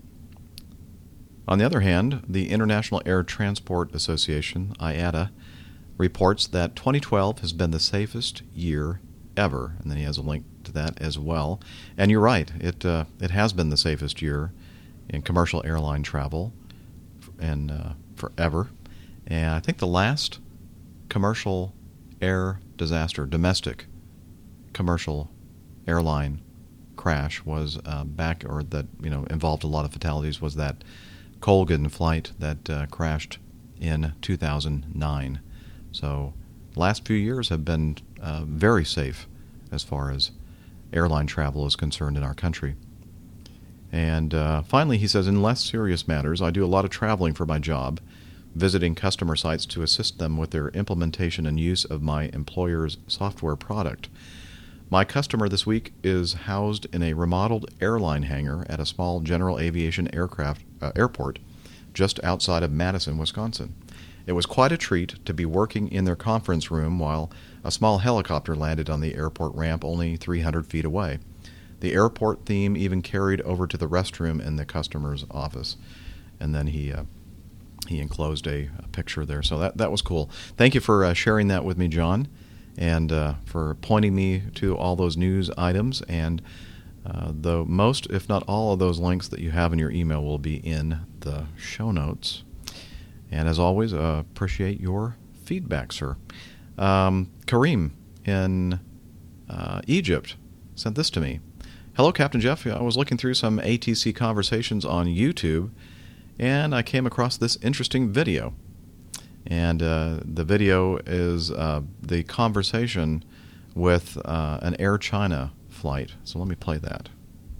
On the other hand, the International Air Transport Association, IATA, reports that 2012 has been the safest year ever, and then he has a link to that as well. And you're right, it has been the safest year in commercial airline travel and forever. And I think the last commercial air disaster, domestic commercial airline crash was involved a lot of fatalities, was that Colgan flight that crashed in 2009. So last few years have been very safe as far as airline travel is concerned in our country. And finally, he says, in less serious matters, I do a lot of traveling for my job, visiting customer sites to assist them with their implementation and use of my employer's software product. My customer this week is housed in a remodeled airline hangar at a small general aviation airport just outside of Madison, Wisconsin. It was quite a treat to be working in their conference room while a small helicopter landed on the airport ramp only 300 feet away. The airport theme even carried over to the restroom in the customer's office. And then he enclosed a picture there. So that was cool. Thank you for sharing that with me, John, and for pointing me to all those news items. And the most, if not all, of those links that you have in your email will be in the show notes. And as always, appreciate your feedback, sir. Kareem in Egypt sent this to me. Hello, Captain Jeff. I was looking through some ATC conversations on YouTube, and I came across this interesting video. And the video is the conversation with an Air China flight. So let me play that.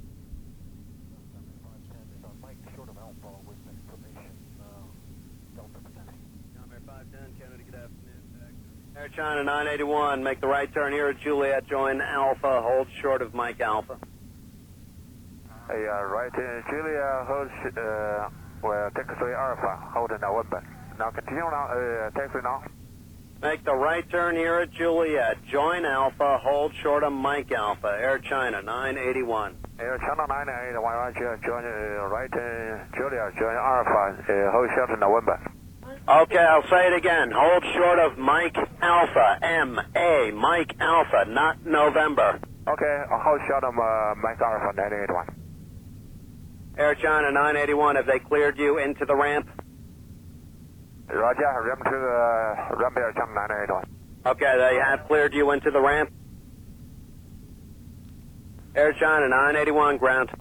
Air China 981, make the right turn here at Juliet, join Alpha, hold short of Mike Alpha. Hey, right, Juliet, hold, well, taxi Alpha, hold in November. Now continue now, taxi now. Make the right turn here at Juliet, join Alpha, hold short of Mike Alpha, Air China 981. Air China 981, right, join, right, Juliet, join Alpha, hold short of November. Okay, I'll say it again. Hold short of Mike Alpha, M-A, Mike Alpha, not November. Okay, I'll hold short of Mike Alpha 981. Air China 981, have they cleared you into the ramp? Roger, ramp to the ramp Air Channel 981. Okay, they have cleared you into the ramp. Air China 981, ground.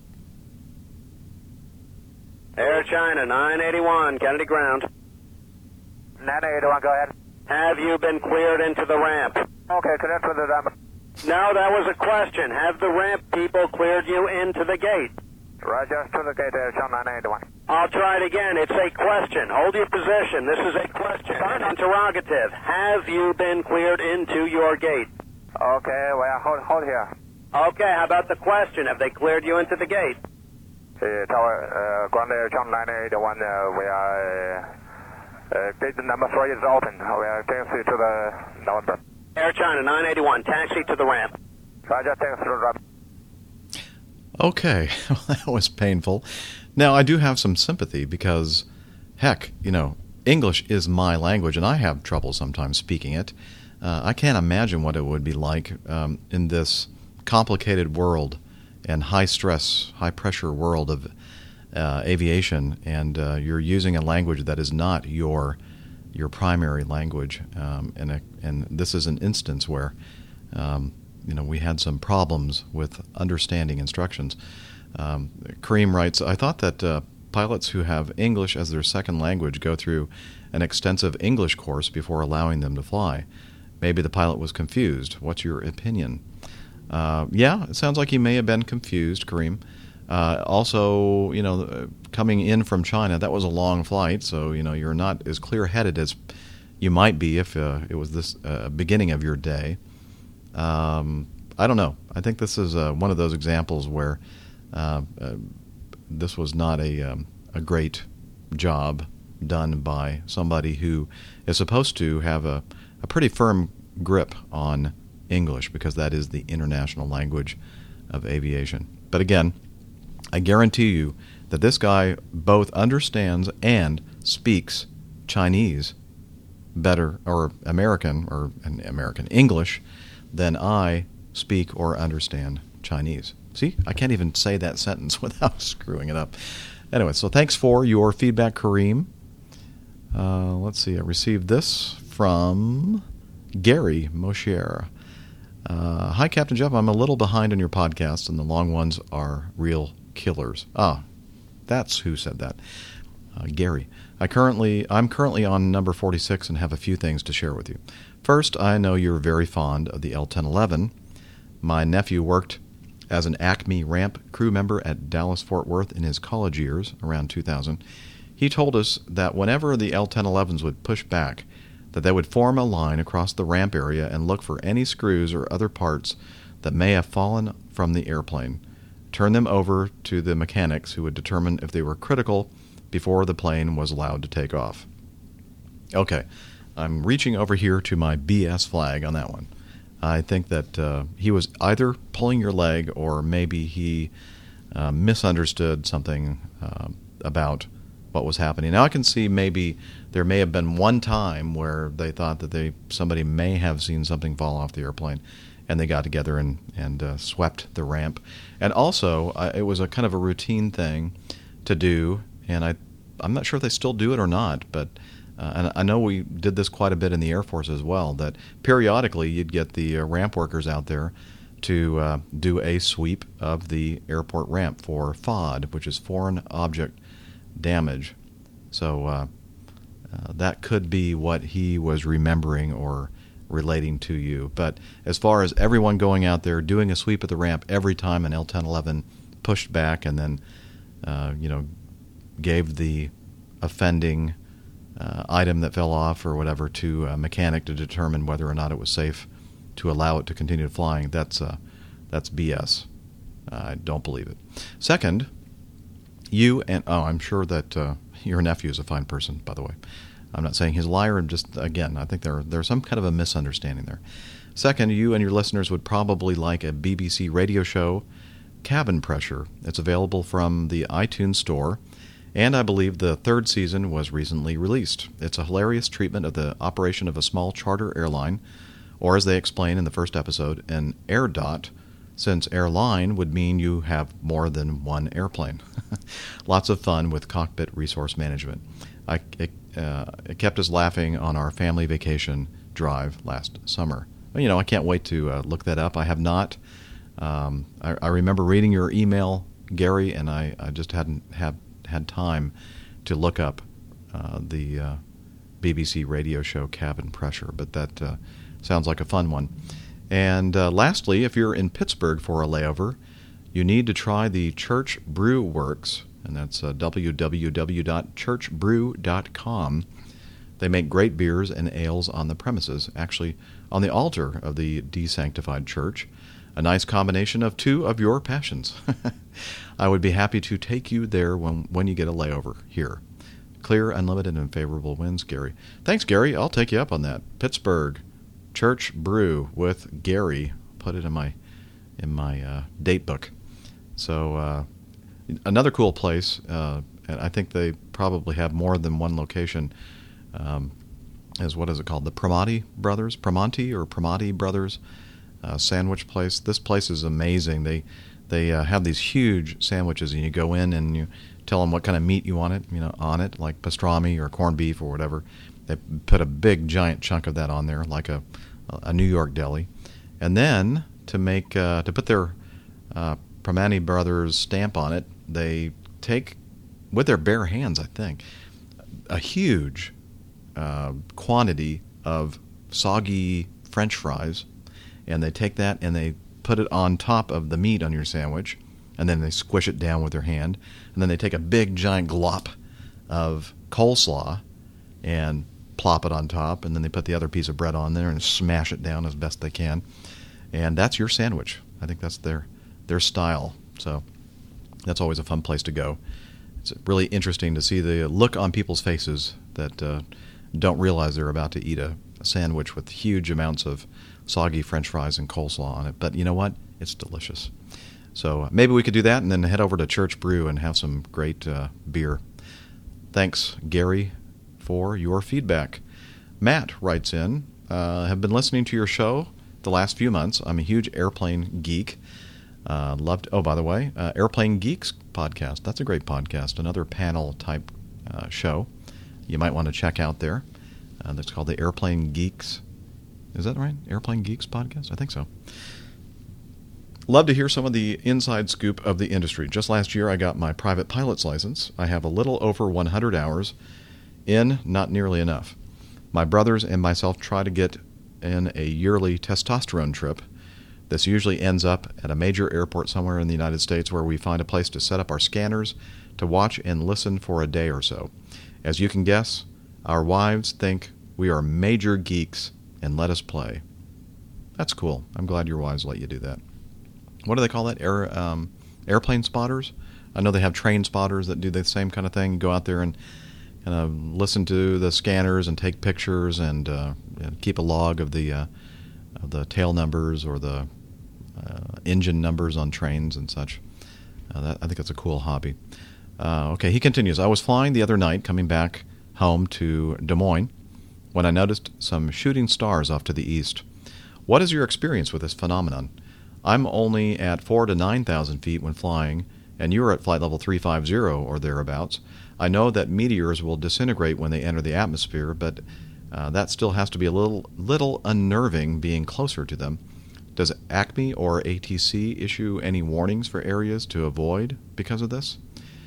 Air China 981, Kennedy ground. 981, go ahead. Have you been cleared into the ramp? Okay, connect with the ramp. No, that was a question. Have the ramp people cleared you into the gate? Roger, to the gate, Air Channel 981. I'll try it again. It's a question. Hold your position. This is a question. An interrogative. Have you been cleared into your gate? Okay, well, hold here. Okay, how about the question? Have they cleared you into the gate? Tower, Ground Air Channel 981, we are, gate number 3 is open. We are taxi to the November. Air China 981, taxi to the ramp. Roger, taxi to the ramp. Okay, well, that was painful. Now, I do have some sympathy because, heck, English is my language, and I have trouble sometimes speaking it. I can't imagine what it would be like in this complicated world and high-stress, high-pressure world of aviation, and you're using a language that is not your primary language. And this is an instance where we had some problems with understanding instructions. Kareem writes, I thought that pilots who have English as their second language go through an extensive English course before allowing them to fly. Maybe the pilot was confused. What's your opinion? Yeah, it sounds like he may have been confused, Kareem. Also, coming in from China, that was a long flight, so, you're not as clear-headed as you might be if it was this beginning of your day. I don't know. I think this is one of those examples where this was not a great job done by somebody who is supposed to have a pretty firm grip on English, because that is the international language of aviation. But again, I guarantee you that this guy both understands and speaks Chinese better, or American English, than I speak or understand Chinese. See, I can't even say that sentence without screwing it up. Anyway, so thanks for your feedback, Kareem. Let's see, I received this from Gary Mosher. Hi, Captain Jeff. I'm a little behind on your podcast, and the long ones are real killers. Ah, that's who said that. Gary. I'm currently on number 46 and have a few things to share with you. First, I know you're very fond of the L-1011. My nephew worked as an Acme ramp crew member at Dallas-Fort Worth in his college years, around 2000. He told us that whenever the L-1011s would push back, that they would form a line across the ramp area and look for any screws or other parts that may have fallen from the airplane, turn them over to the mechanics who would determine if they were critical before the plane was allowed to take off. Okay, I'm reaching over here to my BS flag on that one. I think that he was either pulling your leg, or maybe he misunderstood something about what was happening. Now I can see maybe there may have been one time where they thought that somebody may have seen something fall off the airplane, and they got together and swept the ramp. And also, it was a kind of a routine thing to do, and I'm not sure if they still do it or not, but and I know we did this quite a bit in the Air Force as well, that periodically you'd get the ramp workers out there to do a sweep of the airport ramp for FOD, which is Foreign Object Damage. So that could be what he was remembering or relating to you. But as far as everyone going out there doing a sweep of the ramp every time an L-1011 pushed back and then gave the offending item that fell off or whatever to a mechanic to determine whether or not it was safe to allow it to continue flying, that's BS. I don't believe it. Second, I'm sure that your nephew is a fine person, by the way. I'm not saying he's a liar. I think there's some kind of a misunderstanding there. Second, you and your listeners would probably like a BBC radio show, Cabin Pressure. It's available from the iTunes store, and I believe the third season was recently released. It's a hilarious treatment of the operation of a small charter airline, or as they explain in the first episode, an air dot, since airline would mean you have more than one airplane. Lots of fun with cockpit resource management. It kept us laughing on our family vacation drive last summer. I can't wait to look that up. I have not. I remember reading your email, Gary, and I just hadn't had time to look up the BBC radio show Cabin Pressure, but that sounds like a fun one. And lastly, if you're in Pittsburgh for a layover, you need to try the Church Brew Works, and that's www.churchbrew.com. They make great beers and ales on the premises, actually on the altar of the desanctified church. A nice combination of two of your passions. I would be happy to take you there when you get a layover here. Clear, unlimited, and favorable winds, Gary. Thanks, Gary. I'll take you up on that. Pittsburgh Church Brew with Gary. Put it in my date book. So another cool place, and I think they probably have more than one location, is what is it called? The Primanti Brothers sandwich place. This place is amazing. They have these huge sandwiches, and you go in and you tell them what kind of meat you want on it, like pastrami or corned beef or whatever. They put a big giant chunk of that on there, like a New York deli, and then to put their Primanti Brothers stamp on it, they take with their bare hands, I think, a huge quantity of soggy French fries, and they take that and they put it on top of the meat on your sandwich, and then they squish it down with their hand, and then they take a big giant glop of coleslaw and plop it on top, and then they put the other piece of bread on there and smash it down as best they can, and that's your sandwich. I think that's their style, so that's always a fun place to go. It's really interesting to see the look on people's faces that don't realize they're about to eat a sandwich with huge amounts of soggy French fries and coleslaw on it, but you know what? It's delicious. So maybe we could do that and then head over to Church Brew and have some great beer. Thanks, Gary, for your feedback. Matt writes in, have been listening to your show the last few months. I'm a huge airplane geek. By the way, Airplane Geeks podcast. That's a great podcast, another panel-type show you might want to check out there. That's called the Airplane Geeks. Is that right? Airplane Geeks podcast? I think so. Love to hear some of the inside scoop of the industry. Just last year, I got my private pilot's license. I have a little over 100 hours in, not nearly enough. My brothers and myself try to get in a yearly testosterone trip. This usually ends up at a major airport somewhere in the United States where we find a place to set up our scanners to watch and listen for a day or so. As you can guess, our wives think we are major geeks and let us play. That's cool. I'm glad your wives let you do that. What do they call that? Airplane spotters? I know they have train spotters that do the same kind of thing. You go out there and kind of listen to the scanners and take pictures and keep a log of the tail numbers or the engine numbers on trains and such. I think that's a cool hobby. Okay, he continues. I was flying the other night, coming back home to Des Moines, when I noticed some shooting stars off to the east. What is your experience with this phenomenon? I'm only at 4,000 to 9,000 feet when flying, and you are at flight level 350 or thereabouts. I know that meteors will disintegrate when they enter the atmosphere, but that still has to be a little unnerving being closer to them. Does ACME or ATC issue any warnings for areas to avoid because of this?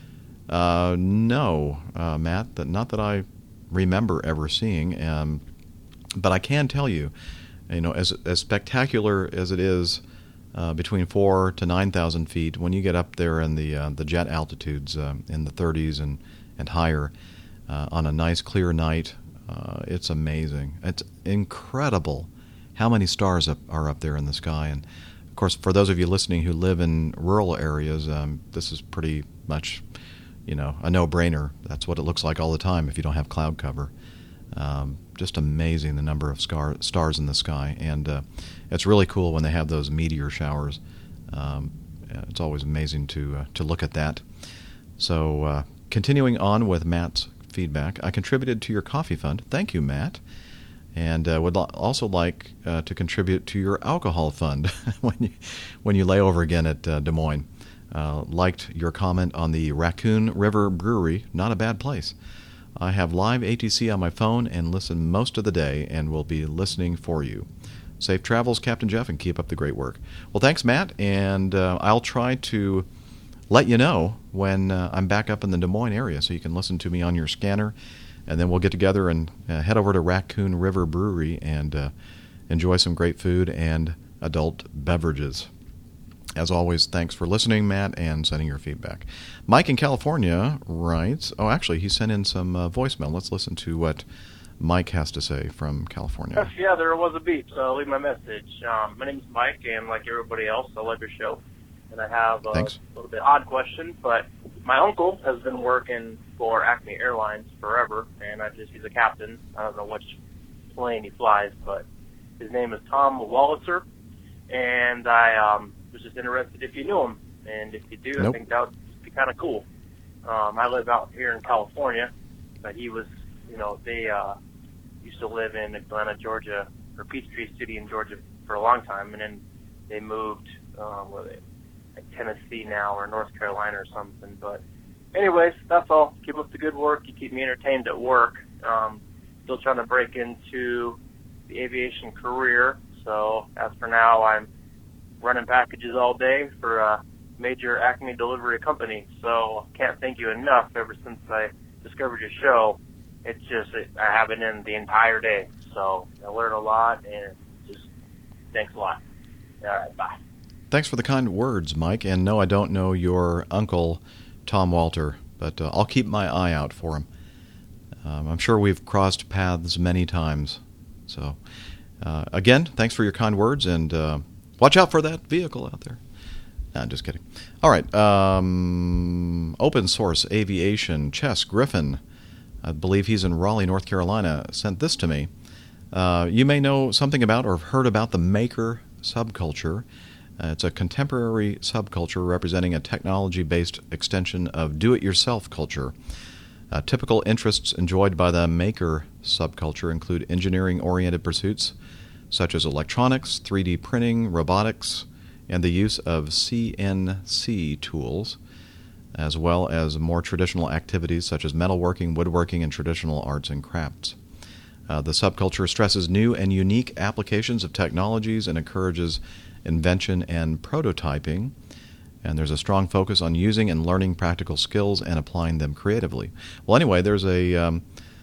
No, Matt, not that I remember ever seeing. But I can tell you, as spectacular as it is between 4,000 to 9,000 feet, when you get up there in the jet altitudes in the 30s and higher on a nice clear night, it's amazing. It's incredible how many stars are up there in the sky. And of course, for those of you listening who live in rural areas, this is pretty much a no-brainer. That's what it looks like all the time if you don't have cloud cover. Just amazing the number of stars in the sky, and it's really cool when they have those meteor showers. It's always amazing to look at that. So continuing on with Matt's feedback, I contributed to your coffee fund. Thank you, Matt. and would also like to contribute to your alcohol fund when you lay over again at Des Moines. Liked your comment on the Raccoon River Brewery. Not a bad place. I have live ATC on my phone and listen most of the day and will be listening for you. Safe travels, Captain Jeff, and keep up the great work. Well, thanks, Matt, and I'll try to let you know when I'm back up in the Des Moines area so you can listen to me on your scanner, and then we'll get together and head over to Raccoon River Brewery and enjoy some great food and adult beverages. As always, thanks for listening, Matt, and sending your feedback. Mike in California writes, actually, he sent in some voicemail. Let's listen to what Mike has to say from California. Yeah, there was a beep, so I'll leave my message. My name is Mike, and like everybody else, I love your show. And I have a little bit odd question, but my uncle has been working for Acme Airlines forever, and he's a captain. I don't know which plane he flies, but his name is Tom Wallitzer, and I was just interested if you knew him, and if you do, I think that would be kind of cool. I live out here in California, but he was, they used to live in Atlanta, Georgia, or Peachtree City in Georgia for a long time, and then they moved, like Tennessee now or North Carolina or something. But anyways, that's all. Keep up the good work. You keep me entertained at work. Still trying to break into the aviation career. So as for now, I'm running packages all day for a major Acme delivery company. So can't thank you enough. Ever since I discovered your show, I have it in the entire day. So I learned a lot, and just thanks a lot. All right, bye. Thanks for the kind words, Mike. And no, I don't know your uncle, Tom Walter, but I'll keep my eye out for him. I'm sure we've crossed paths many times. So, again, thanks for your kind words, and watch out for that vehicle out there. No, just kidding. All right. Open Source Aviation, Chess Griffin, I believe he's in Raleigh, North Carolina, sent this to me. You may know something about or have heard about the maker subculture. It's a contemporary subculture representing a technology-based extension of do-it-yourself culture. Typical interests enjoyed by the maker subculture include engineering-oriented pursuits such as electronics, 3D printing, robotics, and the use of CNC tools, as well as more traditional activities such as metalworking, woodworking, and traditional arts and crafts. The subculture stresses new and unique applications of technologies and encourages invention and prototyping, and there's a strong focus on using and learning practical skills and applying them creatively. Well, anyway, there's a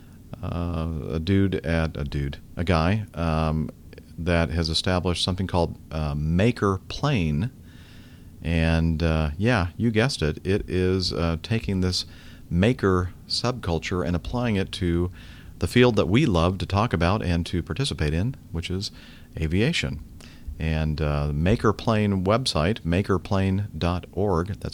guy that has established something called Maker Plane, and you guessed it, it is taking this maker subculture and applying it to the field that we love to talk about and to participate in, which is aviation. And Maker Plane website, makerplane.org, that's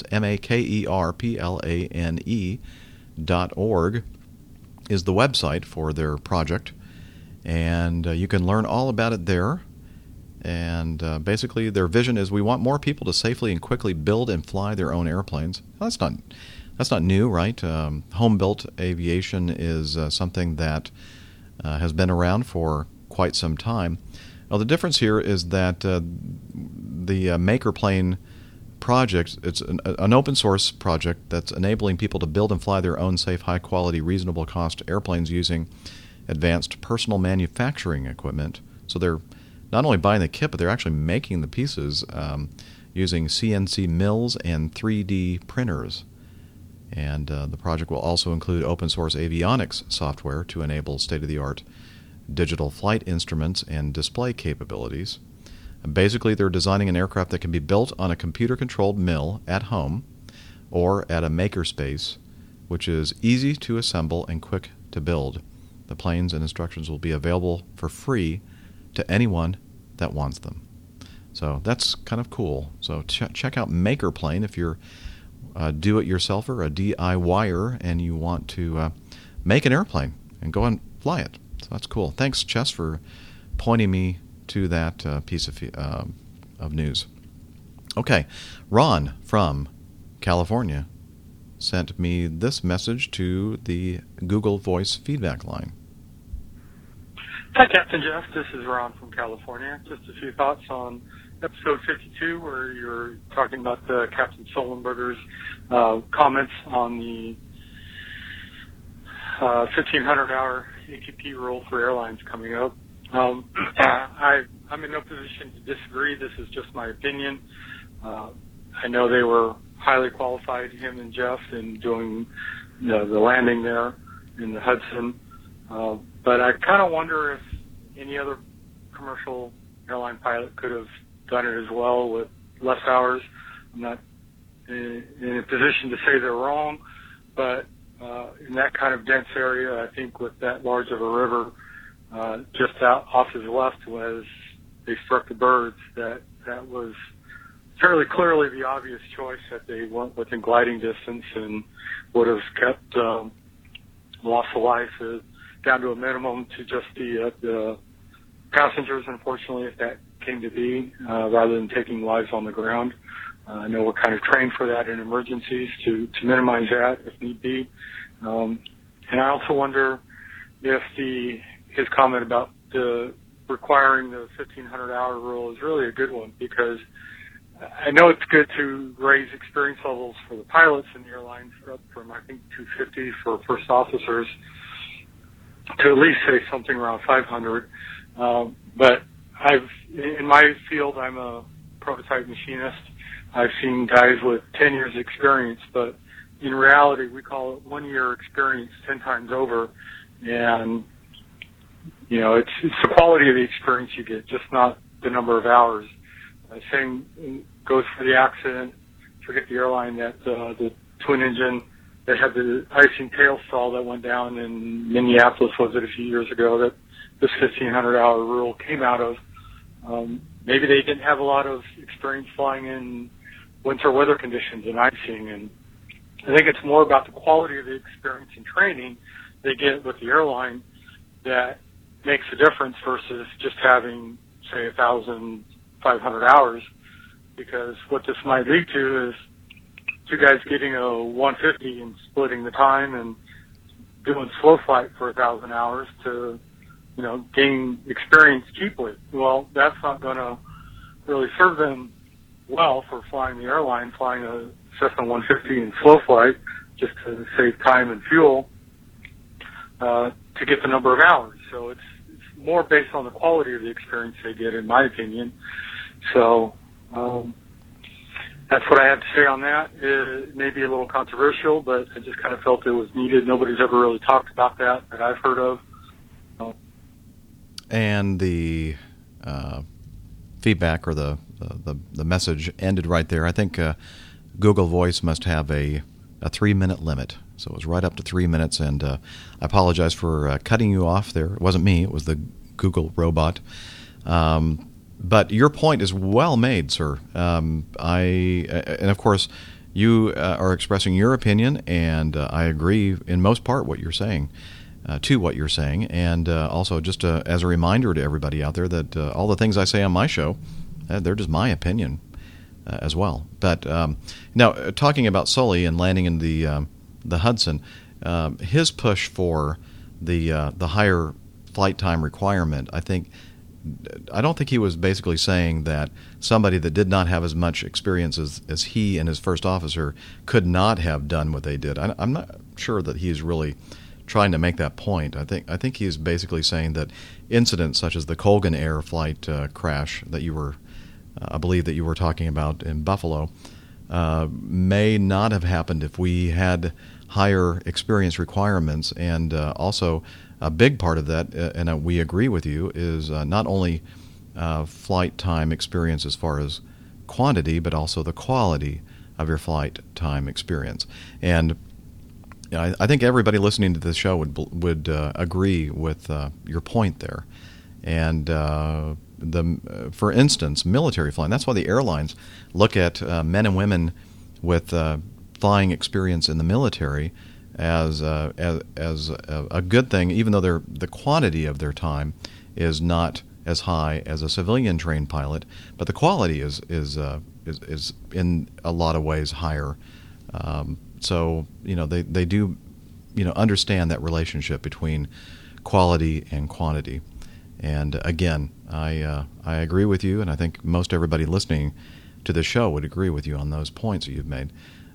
makerplane.org, is the website for their project. And you can learn all about it there. And basically their vision is we want more people to safely and quickly build and fly their own airplanes. Well, that's not new, right? Home-built aviation is something that has been around for quite some time. Well, the difference here is that the Maker Plane project, it's an open source project that's enabling people to build and fly their own safe, high-quality, reasonable cost airplanes using advanced personal manufacturing equipment. So they're not only buying the kit, but they're actually making the pieces using CNC mills and 3D printers. And the project will also include open source avionics software to enable state-of-the-art digital flight instruments and display capabilities. And basically, they're designing an aircraft that can be built on a computer-controlled mill at home or at a makerspace, which is easy to assemble and quick to build. The planes and instructions will be available for free to anyone that wants them. So that's kind of cool. So check out Maker Plane if you're a do-it-yourselfer, a DIYer, and you want to make an airplane and go and fly it. So that's cool. Thanks, Chess, for pointing me to that piece of news. Okay, Ron from California sent me this message to the Google Voice feedback line. Hi, Captain Jeff. This is Ron from California. Just a few thoughts on episode 52, where you're talking about Captain Sullenberger's comments on the 1,500-hour ATP rule for airlines coming up. I'm in no position to disagree. This is just my opinion. I know they were highly qualified, him and Jeff, in doing the landing there in the Hudson. But I kind of wonder if any other commercial airline pilot could have done it as well with less hours. I'm not in a position to say they're wrong, but in that kind of dense area, I think with that large of a river, just out off his left as they struck the birds, that was fairly clearly the obvious choice, that they went within gliding distance and would have kept loss of life down to a minimum to just the passengers, unfortunately, if that came to be, rather than taking lives on the ground. I know we're kind of trained for that in emergencies to minimize that if need be. And I also wonder if his comment about requiring the 1,500-hour rule is really a good one, because I know it's good to raise experience levels for the pilots in the airlines up from, I think, 250 for first officers to at least say something around 500. But in my field, I'm a prototype machinist. I've seen guys with 10 years experience, but in reality, we call it 1 year experience 10 times over. And, you know, it's the quality of the experience you get, just not the number of hours. Same goes for the accident. Forget the airline that the twin engine that had the icing tail stall that went down in Minneapolis, was it a few years ago, that this 1,500-hour rule came out of. Maybe they didn't have a lot of experience flying in winter weather conditions and icing, and I think it's more about the quality of the experience and training they get with the airline that makes a difference versus just having, say, 1,500 hours, because what this might lead to is two guys getting a 150 and splitting the time and doing slow flight for 1,000 hours to, you know, gain experience cheaply. Well, that's not going to really serve them well for flying the airline, flying a Cessna 150 in slow flight just to save time and fuel to get the number of hours. So it's more based on the quality of the experience they get, in my opinion. So that's what I have to say on that. It may be a little controversial, but I just kind of felt it was needed. Nobody's ever really talked about that I've heard of. And the feedback or the message ended right there. I think Google Voice must have a 3-minute limit. So it was right up to 3 minutes, and I apologize for cutting you off there. It wasn't me. It was the Google robot. But your point is well made, sir. And of course, you are expressing your opinion, and I agree in most part what you're saying, to what you're saying. And also, just as a reminder to everybody out there that all the things I say on my show, they're just my opinion as well. But now, talking about Sully and landing in the Hudson, his push for the higher flight time requirement, I don't think he was basically saying that somebody that did not have as much experience as he and his first officer could not have done what they did. I'm not sure that he's really trying to make that point. I think he's basically saying that incidents such as the Colgan Air flight crash that you were, I believe that you were talking about in Buffalo, may not have happened if we had higher experience requirements. And also a big part of that, and we agree with you, is not only flight time experience as far as quantity, but also the quality of your flight time experience. And I think everybody listening to this show would agree with your point there. And for instance, military flying. That's why the airlines look at men and women with flying experience in the military as a good thing, even though the quantity of their time is not as high as a civilian trained pilot, but the quality is in a lot of ways higher. So they do understand that relationship between quality and quantity. And again, I agree with you, and I think most everybody listening to the show would agree with you on those points that you've made.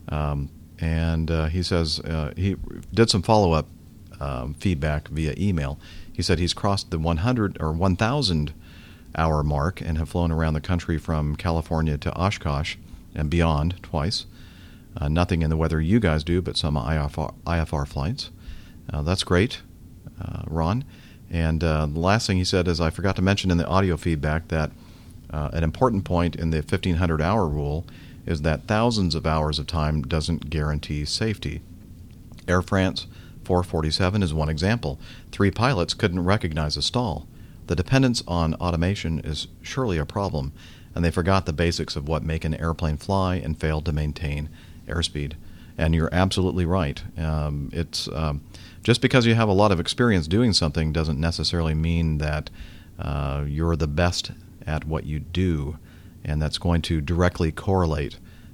And he says he did some follow-up feedback via email. He said he's crossed the 100 or 1,000 hour mark and have flown around the country from California to Oshkosh and beyond twice. Nothing in the weather you guys do, but some IFR flights. That's great, Ron. And the last thing he said is, I forgot to mention in the audio feedback that an important point in the 1,500-hour rule is that thousands of hours of time doesn't guarantee safety. Air France 447 is one example. 3 pilots couldn't recognize a stall. The dependence on automation is surely a problem, and they forgot the basics of what make an airplane fly and failed to maintain airspeed. And you're absolutely right. It's just because you have a lot of experience doing something doesn't necessarily mean that you're the best at what you do, and that's going to directly correlate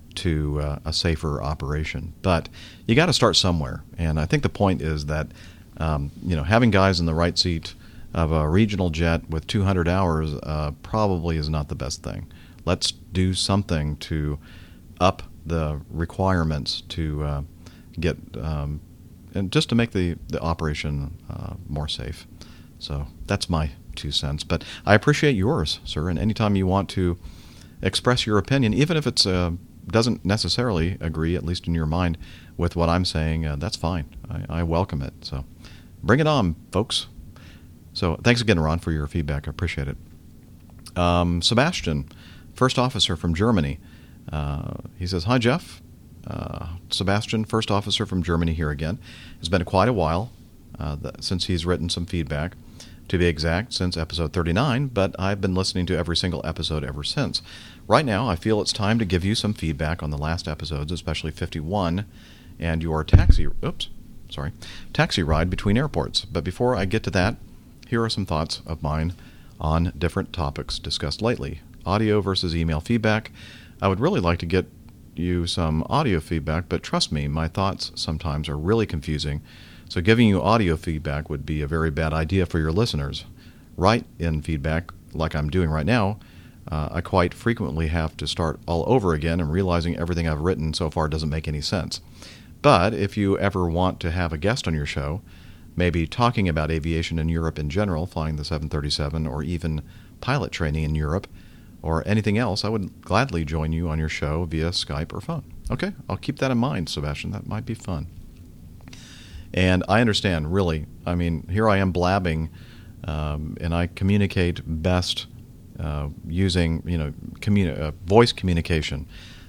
to a safer operation. But you got to start somewhere, and I think the point is that having guys in the right seat of a regional jet with 200 hours probably is not the best thing. Let's do something to up the requirements to get and just to make the operation more safe. So that's my 2 cents. But I appreciate yours, sir, and anytime you want to express your opinion, even if it's doesn't necessarily agree, at least in your mind, with what I'm saying, that's fine. I welcome it. So bring it on, folks. So thanks again, Ron, for your feedback. I appreciate it. Sebastian, first officer from Germany. He says, "Hi, Jeff. Sebastian, first officer from Germany here again. It's been quite a while since he's written some feedback. To be exact, since episode 39, but I've been listening to every single episode ever since. Right now, I feel it's time to give you some feedback on the last episodes, especially 51, and your taxi ride between airports. But before I get to that, here are some thoughts of mine on different topics discussed lately. Audio versus email feedback. I would really like to get you some audio feedback, but trust me, my thoughts sometimes are really confusing. So giving you audio feedback would be a very bad idea for your listeners. Write in feedback, like I'm doing right now, I quite frequently have to start all over again and realizing everything I've written so far doesn't make any sense. But if you ever want to have a guest on your show, maybe talking about aviation in Europe in general, flying the 737, or even pilot training in Europe, or anything else, I would gladly join you on your show via Skype or phone. Okay, I'll keep that in mind, Sebastian. That might be fun. And I understand, really. I mean, here I am blabbing, and I communicate best using, voice communication.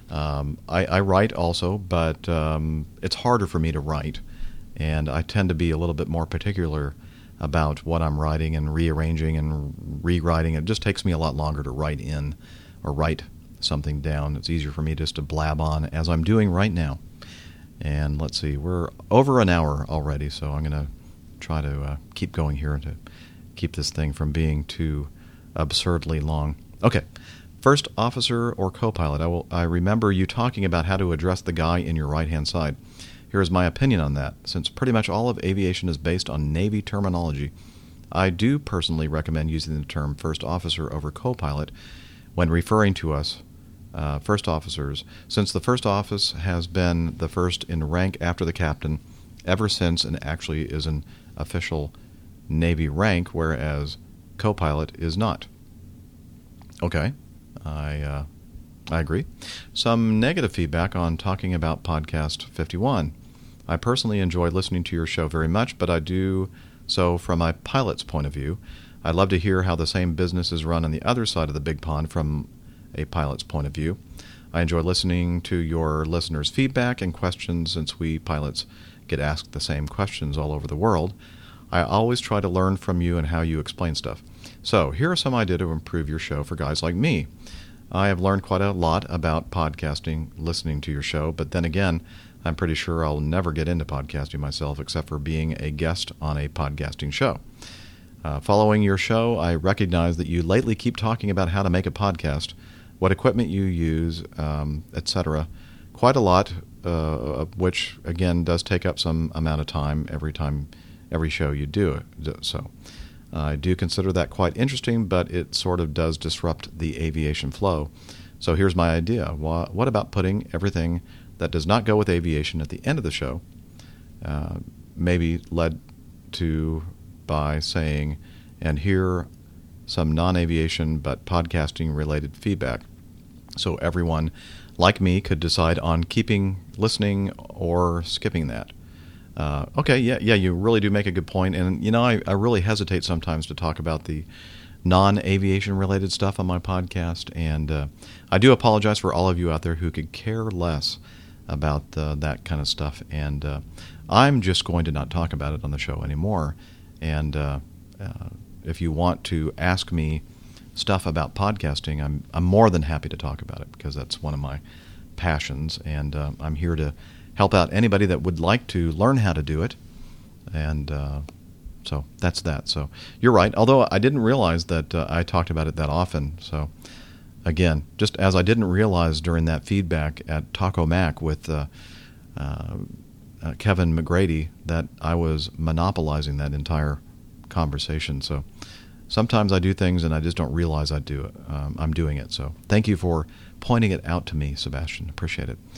I write also, but it's harder for me to write, and I tend to be a little bit more particular about what I'm writing and rearranging and rewriting. It just takes me a lot longer to write in or write something down. It's easier for me just to blab on, as I'm doing right now. And let's see, we're over an hour already, so I'm going to try to keep going here to keep this thing from being too absurdly long. Okay, first officer or co-pilot. I remember you talking about how to address the guy in your right-hand side. Here is my opinion on that. Since pretty much all of aviation is based on Navy terminology, I do personally recommend using the term first officer over co-pilot when referring to us first officers, since the first office has been the first in rank after the captain ever since, and actually is an official Navy rank, whereas co-pilot is not. Okay, I agree. Some negative feedback on talking about podcast 51. I personally enjoy listening to your show very much, but I do so from a pilot's point of view. I'd love to hear how the same business is run on the other side of the big pond from a pilot's point of view. I enjoy listening to your listeners' feedback and questions, since we pilots get asked the same questions all over the world. I always try to learn from you and how you explain stuff. So here are some ideas to improve your show for guys like me. I have learned quite a lot about podcasting listening to your show, but then again, I'm pretty sure I'll never get into podcasting myself except for being a guest on a podcasting show. Following your show, I recognize that you lately keep talking about how to make a podcast, what equipment you use, etc. Quite a lot, which, again, does take up some amount of time every show you do it. So I do consider that quite interesting, but it sort of does disrupt the aviation flow. So here's my idea. What about putting everything that does not go with aviation at the end of the show, maybe led to by saying, and here some non-aviation but podcasting-related feedback. So everyone, like me, could decide on keeping listening or skipping that. Okay, yeah, you really do make a good point. And, I really hesitate sometimes to talk about the non-aviation related stuff on my podcast. And I do apologize for all of you out there who could care less about that kind of stuff. And I'm just going to not talk about it on the show anymore. And if you want to ask me stuff about podcasting, I'm more than happy to talk about it because that's one of my passions. And I'm here to help out anybody that would like to learn how to do it. And so that's that. So you're right. Although I didn't realize that I talked about it that often. So again, just as I didn't realize during that feedback at Taco Mac with Kevin McGrady that I was monopolizing that entire conversation. So sometimes I do things and I just don't realize I do it. I'm doing it. So thank you for pointing it out to me, Sebastian. Appreciate it.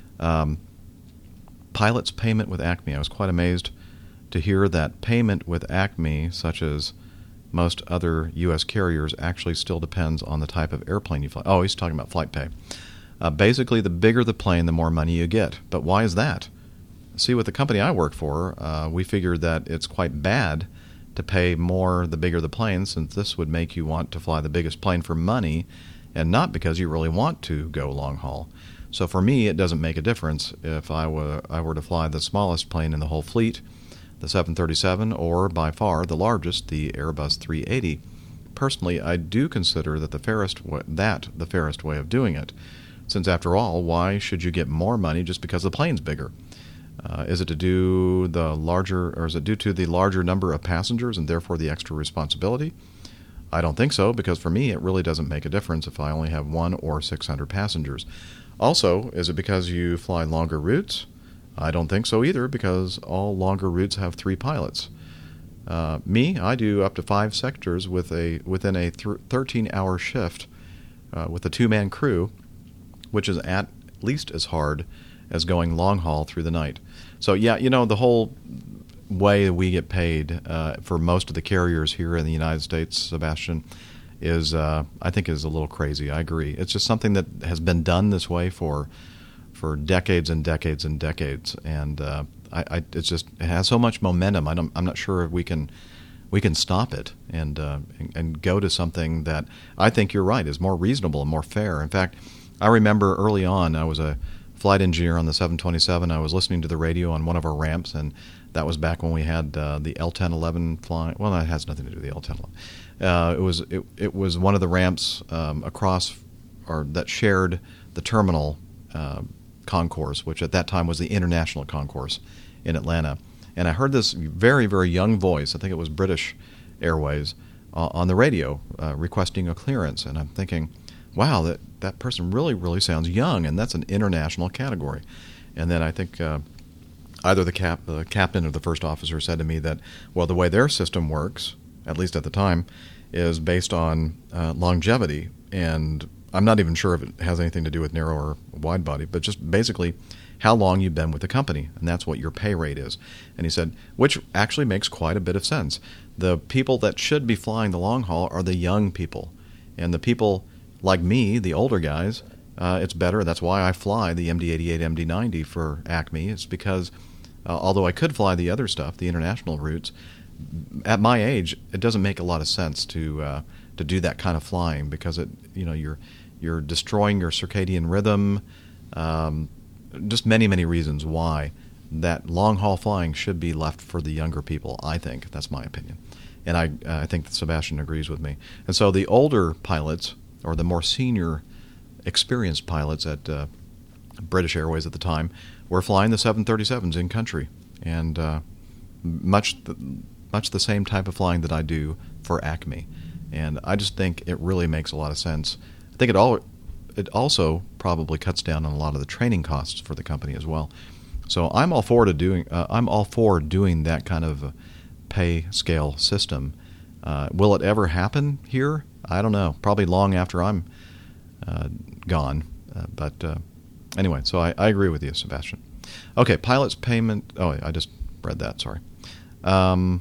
Pilot's payment with Acme. I was quite amazed to hear that payment with Acme, such as most other U.S. carriers, actually still depends on the type of airplane you fly. Oh, he's talking about flight pay. Basically, the bigger the plane, the more money you get. But why is that? See, with the company I work for, we figured that it's quite bad to pay more the bigger the plane, since this would make you want to fly the biggest plane for money and not because you really want to go long haul. So for me, it doesn't make a difference if I were to fly the smallest plane in the whole fleet, the 737, or by far the largest, the Airbus 380. Personally, I do consider that the fairest way of doing it, since after all, why should you get more money just because the plane's bigger? Is it due to the larger number of passengers and therefore the extra responsibility? I don't think so, because for me it really doesn't make a difference if I only have 1 or 600 passengers. Also, is it because you fly longer routes? I don't think so either, because all longer routes have 3 pilots. I do up to 5 sectors within a 13-hour shift with a 2-man crew, which is at least as hard as going long haul through the night. So yeah, the whole way we get paid for most of the carriers here in the United States, Sebastian, is I think is a little crazy. I agree. It's just something that has been done this way for decades and decades and decades, and it has so much momentum. I'm not sure if we can stop it and go to something that I think you're right is more reasonable and more fair. In fact, I remember early on, I was a flight engineer on the 727. I was listening to the radio on one of our ramps, and that was back when we had the L1011 flying. Well, that has nothing to do with the L1011. It was one of the ramps across, or that shared the terminal concourse, which at that time was the International Concourse in Atlanta. And I heard this very, very young voice, I think it was British Airways, on the radio requesting a clearance. And I'm thinking, wow, that person really, really sounds young, and that's an international category. And then I think either the captain or the first officer said to me that, well, the way their system works, at least at the time, is based on longevity. And I'm not even sure if it has anything to do with narrow or wide body, but just basically how long you've been with the company, and that's what your pay rate is. And he said, which actually makes quite a bit of sense. The people that should be flying the long haul are the young people. And the people like me, the older guys, it's better. That's why I fly the MD-88, MD-90 for Acme. It's because although I could fly the other stuff, the international routes, at my age, it doesn't make a lot of sense to do that kind of flying, because you're destroying your circadian rhythm. Just many, many reasons why that long-haul flying should be left for the younger people, I think. That's my opinion. And I think that Sebastian agrees with me. And so the older pilots, or the more senior, experienced pilots at British Airways at the time, were flying the 737s in country. And much the same type of flying that I do for Acme. And I just think it really makes a lot of sense. I think it also probably cuts down on a lot of the training costs for the company as well. So I'm all for doing that kind of pay scale system. Will it ever happen here? I don't know. Probably long after I'm gone. But anyway, so I agree with you, Sebastian. Okay, pilot's payment. Oh, I just read that. Sorry. And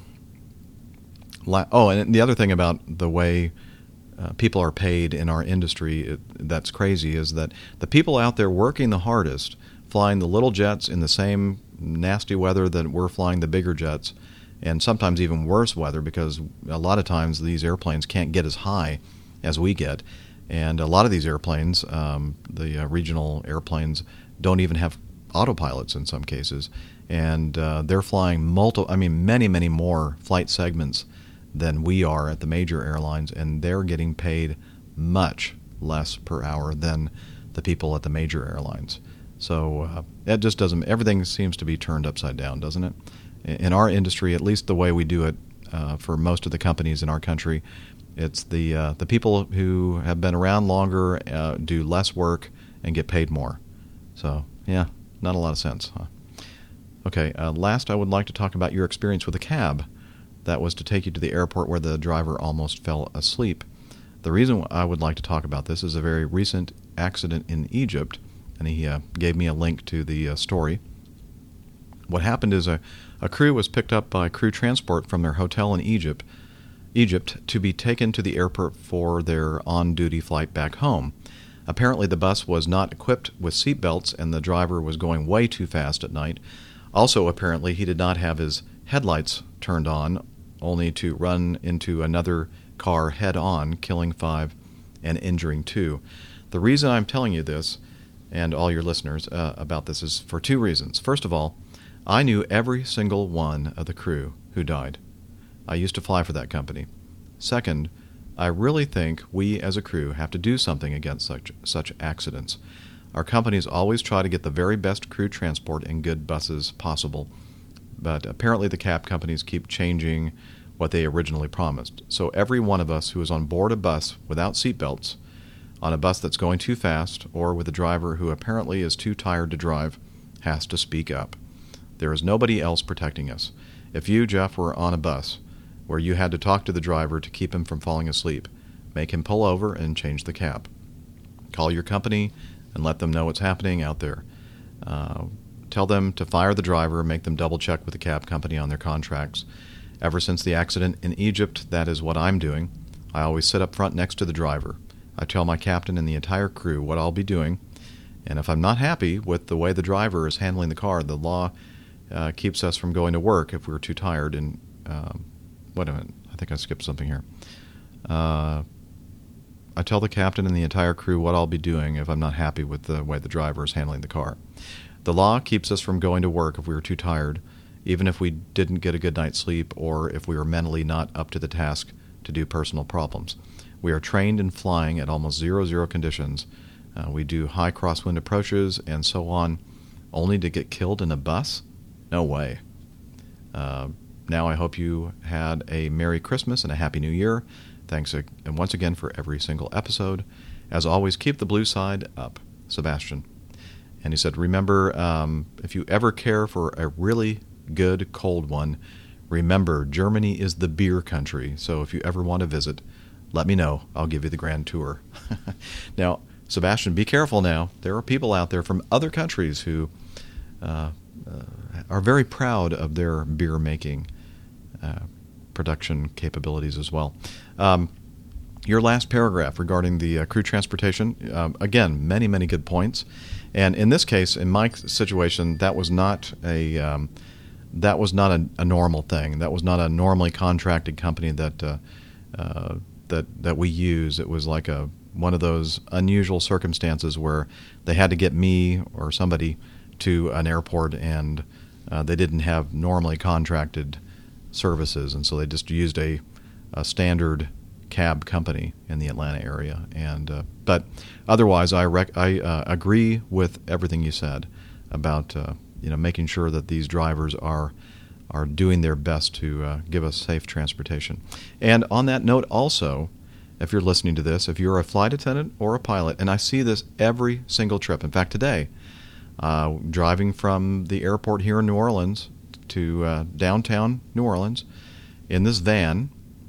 the other thing about the way people are paid in our industry that's crazy is that the people out there working the hardest, flying the little jets in the same nasty weather that we're flying the bigger jets, and sometimes even worse weather, because a lot of times these airplanes can't get as high as we get. And a lot of these airplanes, the regional airplanes, don't even have autopilots in some cases. And they're flying many, many more flight segments than we are at the major airlines, and they're getting paid much less per hour than the people at the major airlines. So it just doesn't. Everything seems to be turned upside down, doesn't it? In our industry, at least the way we do it for most of the companies in our country, it's the people who have been around longer do less work and get paid more. So yeah, not a lot of sense, huh? Okay, last I would like to talk about your experience with a cab that was to take you to the airport where the driver almost fell asleep. The reason I would like to talk about this is a very recent accident in Egypt, and he gave me a link to the story. What happened is a crew was picked up by crew transport from their hotel in Egypt to be taken to the airport for their on-duty flight back home. Apparently the bus was not equipped with seat belts, and the driver was going way too fast at night. Also, apparently, he did not have his headlights turned on, only to run into another car head-on, killing 5 and injuring 2. The reason I'm telling you this, and all your listeners, about this is for 2 reasons. First of all, I knew every single one of the crew who died. I used to fly for that company. Second, I really think we as a crew have to do something against such accidents. Our companies always try to get the very best crew transport and good buses possible, but apparently the cab companies keep changing what they originally promised. So every one of us who is on board a bus without seatbelts, on a bus that's going too fast, or with a driver who apparently is too tired to drive, has to speak up. There is nobody else protecting us. If you, Jeff, were on a bus where you had to talk to the driver to keep him from falling asleep, make him pull over and change the cab. Call your company and let them know what's happening out there. Tell them to fire the driver, make them double-check with the cab company on their contracts. Ever since the accident in Egypt, that is what I'm doing. I always sit up front next to the driver. I tell my captain and the entire crew what I'll be doing, and if I'm not happy with the way the driver is handling the car, the law keeps us from going to work if we're too tired. And wait a minute, I think I skipped something here. I tell the captain and the entire crew what I'll be doing if I'm not happy with the way the driver is handling the car. The law keeps us from going to work if we were too tired, even if we didn't get a good night's sleep or if we were mentally not up to the task to do personal problems. We are trained in flying at almost 0-0 conditions. We do high crosswind approaches and so on, only to get killed in a bus? No way. Now I hope you had a Merry Christmas and a Happy New Year. Thanks once again for every single episode. As always, keep the blue side up. Sebastian. And he said, remember, if you ever care for a really good cold one, remember Germany is the beer country. So if you ever want to visit, let me know. I'll give you the grand tour. Now, Sebastian, be careful now. There are people out there from other countries who are very proud of their beer making production capabilities as well. Your last paragraph regarding the crew transportation, again, many, many good points. And in this case, in my situation, that was not a normal thing. That was not a normally contracted company that we use. It was like one of those unusual circumstances where they had to get me or somebody to an airport, and they didn't have normally contracted services, and so they just used a standard cab company in the Atlanta area. And but otherwise, I agree with everything you said about making sure that these drivers are doing their best to give us safe transportation. And on that note, also, if you're listening to this, if you're a flight attendant or a pilot, and I see this every single trip. In fact, today, driving from the airport here in New Orleans to downtown New Orleans in this van,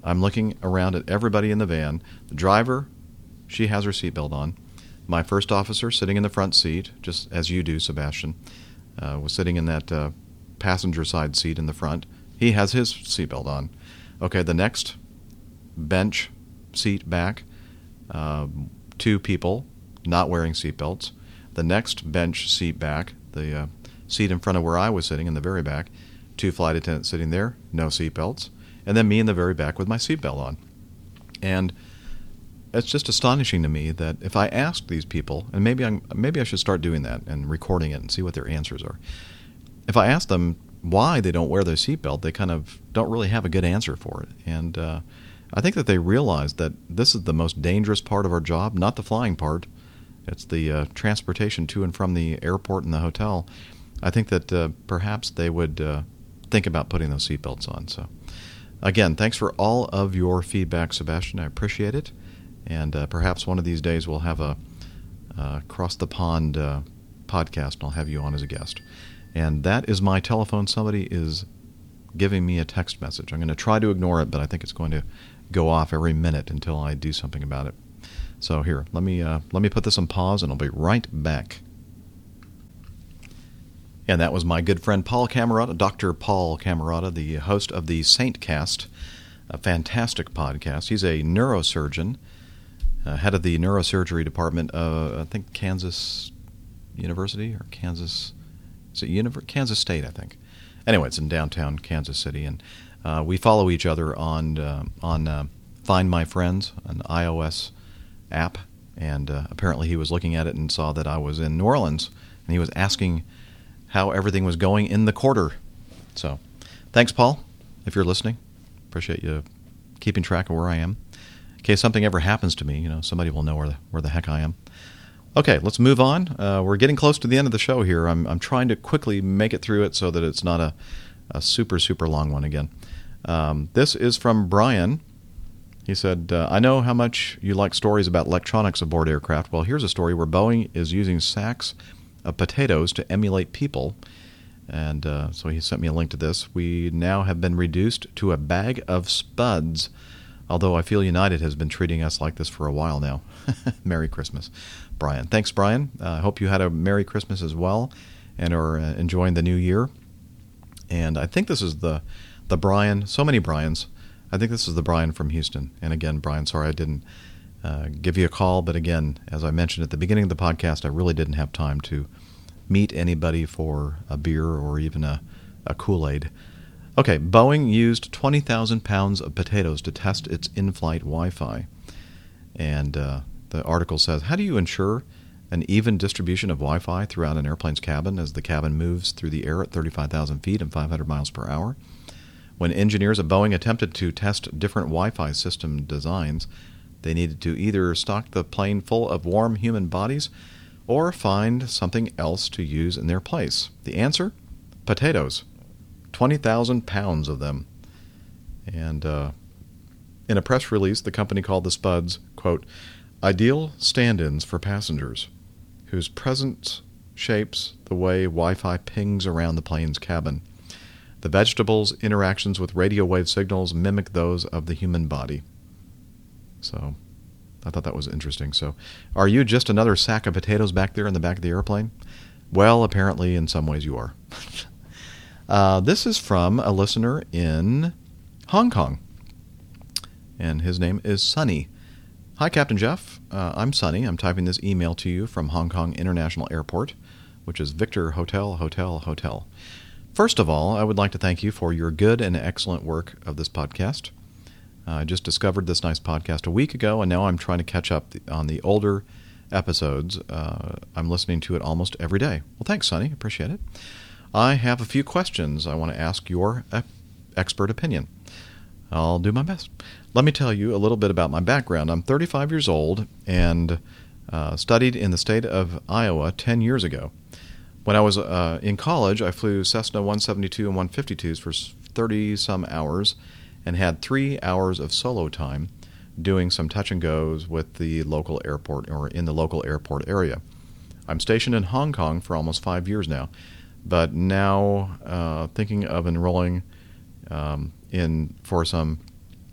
I'm looking around at everybody in the van. The driver, she has her seatbelt on. My first officer sitting in the front seat, just as you do, Sebastian, was sitting in that passenger side seat in the front. He has his seatbelt on. Okay, the next bench seat back, 2 people not wearing seatbelts. The next bench seat back, the seat in front of where I was sitting in the very back, 2 flight attendants sitting there, no seatbelts, and then me in the very back with my seatbelt on. And it's just astonishing to me that if I asked these people, and maybe I should start doing that and recording it and see what their answers are. If I ask them why they don't wear their seatbelt, they kind of don't really have a good answer for it. And I think that they realize that this is the most dangerous part of our job, not the flying part. It's the transportation to and from the airport and the hotel. I think that perhaps they would think about putting those seatbelts on. So, again, thanks for all of your feedback, Sebastian. I appreciate it. And perhaps one of these days we'll have a Cross the Pond podcast, and I'll have you on as a guest. And that is my telephone. Somebody is giving me a text message. I'm going to try to ignore it, but I think it's going to go off every minute until I do something about it. So here, let me put this on pause, and I'll be right back. And that was my good friend Paul Camerata, Dr. Paul Camerata, the host of the Saintcast, a fantastic podcast. He's a neurosurgeon, head of the neurosurgery department of, I think, Kansas University or Kansas State, I think. Anyway, it's in downtown Kansas City, and we follow each other on Find My Friends, an iOS app, and apparently he was looking at it and saw that I was in New Orleans, and he was asking how everything was going in the quarter. So, thanks, Paul, if you're listening. Appreciate you keeping track of where I am. In case something ever happens to me, somebody will know where the heck I am. Okay, let's move on. We're getting close to the end of the show here. I'm trying to quickly make it through it so that it's not a super, super long one again. This is from Brian. He said, I know how much you like stories about electronics aboard aircraft. Well, here's a story where Boeing is using sacks of potatoes to emulate people. And so he sent me a link to this. We now have been reduced to a bag of spuds, although I feel United has been treating us like this for a while now. Merry Christmas, Brian. Thanks, Brian. I hope you had a Merry Christmas as well and are enjoying the new year. And I think this is the Brian, so many Brians. I think this is the Brian from Houston. And again, Brian, sorry I didn't give you a call. But again, as I mentioned at the beginning of the podcast, I really didn't have time to meet anybody for a beer or even a Kool-Aid. Okay, Boeing used 20,000 pounds of potatoes to test its in-flight Wi-Fi. And the article says, how do you ensure an even distribution of Wi-Fi throughout an airplane's cabin as the cabin moves through the air at 35,000 feet and 500 miles per hour? When engineers at Boeing attempted to test different Wi-Fi system designs, they needed to either stock the plane full of warm human bodies or find something else to use in their place. The answer? Potatoes. 20,000 pounds of them. And in a press release, the company called the spuds, quote, ideal stand-ins for passengers whose presence shapes the way Wi-Fi pings around the plane's cabin. The vegetables' interactions with radio wave signals mimic those of the human body. So I thought that was interesting. So are you just another sack of potatoes back there in the back of the airplane? Well, apparently in some ways you are. This is from a listener in Hong Kong, and his name is Sunny. Hi, Captain Jeff. I'm Sunny. I'm typing this email to you from Hong Kong International Airport, which is Victor Hotel, Hotel, Hotel. First of all, I would like to thank you for your good and excellent work of this podcast. I just discovered this nice podcast a week ago, and now I'm trying to catch up on the older episodes. I'm listening to it almost every day. Well, thanks, Sonny. Appreciate it. I have a few questions I want to ask your expert opinion. I'll do my best. Let me tell you a little bit about my background. I'm 35 years old and studied in the state of Iowa 10 years ago. When I was in college, I flew Cessna 172 and 152s for 30-some hours and had 3 hours of solo time doing some touch-and-goes with the local airport or in the local airport area. I'm stationed in Hong Kong for almost 5 years now, but now thinking of enrolling in for some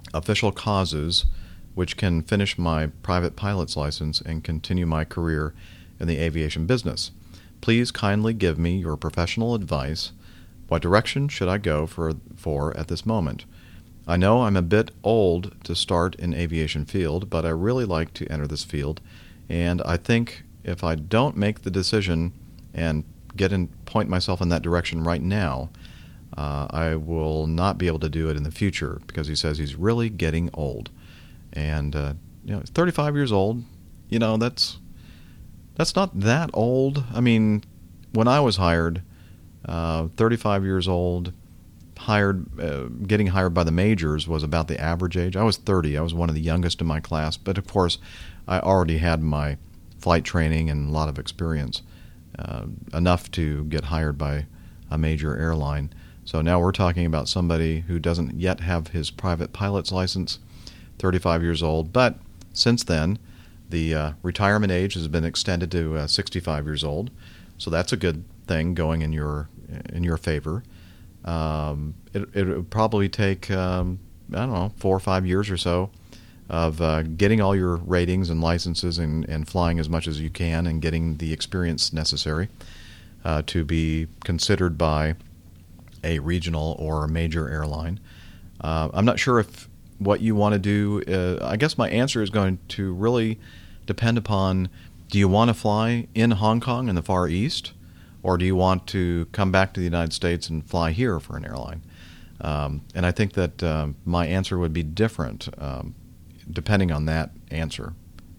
official causes which can finish my private pilot's license and continue my career in the aviation business. Please kindly give me your professional advice. What direction should I go for at this moment? I know I'm a bit old to start in aviation field, but I really like to enter this field, and I think if I don't make the decision and point myself in that direction right now, I will not be able to do it in the future, because he says he's really getting old. And he's 35 years old. That's not that old. I mean, when I was hired, 35 years old, getting hired by the majors was about the average age. I was 30. I was one of the youngest in my class, but of course, I already had my flight training and a lot of experience, enough to get hired by a major airline. So now we're talking about somebody who doesn't yet have his private pilot's license, 35 years old. But since then, the retirement age has been extended to 65 years old. So that's a good thing going in your favor. It would probably take, 4 or 5 years or so of getting all your ratings and licenses and flying as much as you can and getting the experience necessary to be considered by a regional or a major airline. I'm not sure if what you want to do, I guess my answer is going to really depend upon, do you want to fly in Hong Kong in the Far East, or do you want to come back to the United States and fly here for an airline? And I think that my answer would be different depending on that answer.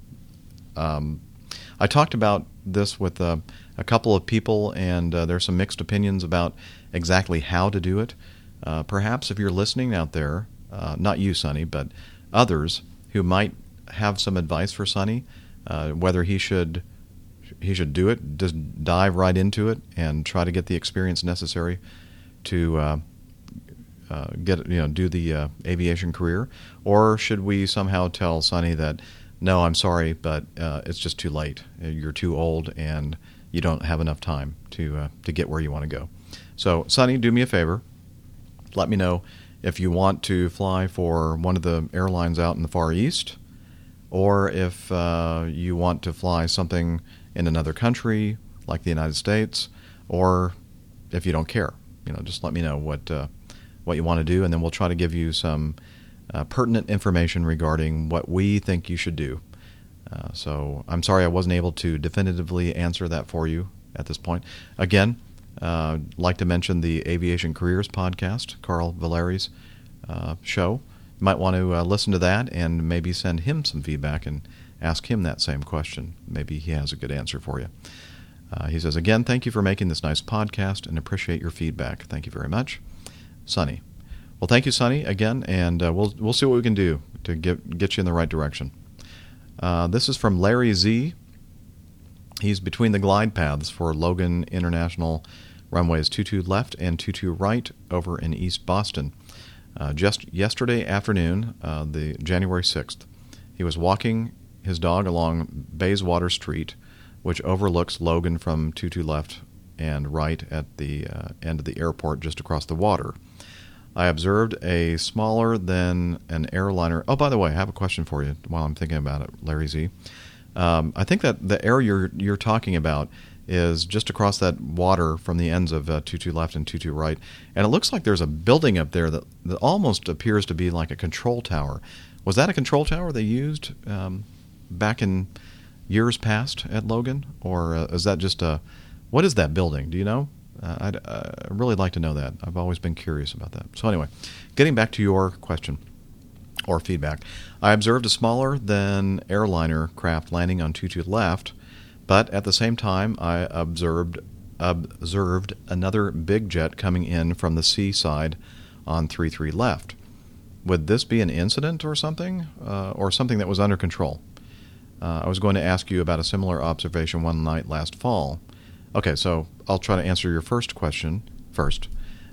I talked about this with a couple of people, and there's some mixed opinions about exactly how to do it. Perhaps if you're listening out there, not you, Sonny, but others who might have some advice for Sonny, whether he should do it, just dive right into it and try to get the experience necessary to do the aviation career, or should we somehow tell Sonny that, no, I'm sorry, but it's just too late. You're too old and you don't have enough time to get where you want to go. So, Sonny, do me a favor. Let me know if you want to fly for one of the airlines out in the Far East, or if you want to fly something in another country like the United States, or if you don't care. Just let me know what you want to do, and then we'll try to give you some pertinent information regarding what we think you should do. So I'm sorry I wasn't able to definitively answer that for you at this point. Again, I'd like to mention the Aviation Careers podcast, Carl Valeri's show. You might want to listen to that and maybe send him some feedback and ask him that same question. Maybe he has a good answer for you. He says, again, thank you for making this nice podcast and appreciate your feedback. Thank you very much. Sonny. Well, thank you, Sonny, again, and we'll see what we can do to get you in the right direction. This is from Larry Z. He's between the glide paths for Logan International runways 22 left and 22 right over in East Boston. Just yesterday afternoon, the January 6th, he was walking his dog along Bayswater Street, which overlooks Logan from 22 left and right at the end of the airport just across the water. I observed a smaller than an airliner. Oh, by the way, I have a question for you while I'm thinking about it, Larry Z. I think that the area you're talking about is just across that water from the ends of 22 left and 22 right. And it looks like there's a building up there that almost appears to be like a control tower. Was that a control tower they used back in years past at Logan? Or is that just what is that building? Do you know? I'd really like to know that. I've always been curious about that. So anyway, getting back to your question or feedback, I observed a smaller than airliner craft landing on 22 left, but at the same time I observed another big jet coming in from the sea side on 33 left. Would this be an incident or something that was under control? I was going to ask you about a similar observation one night last fall. Okay, so I'll try to answer your first question first.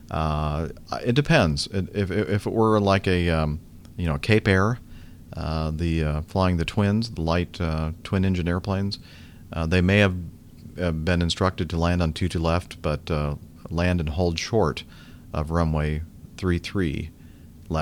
It depends. If it were like a Cape Air, flying the twins, the light twin engine airplanes, they may have been instructed to land on 22 left, but land and hold short of runway 33 left.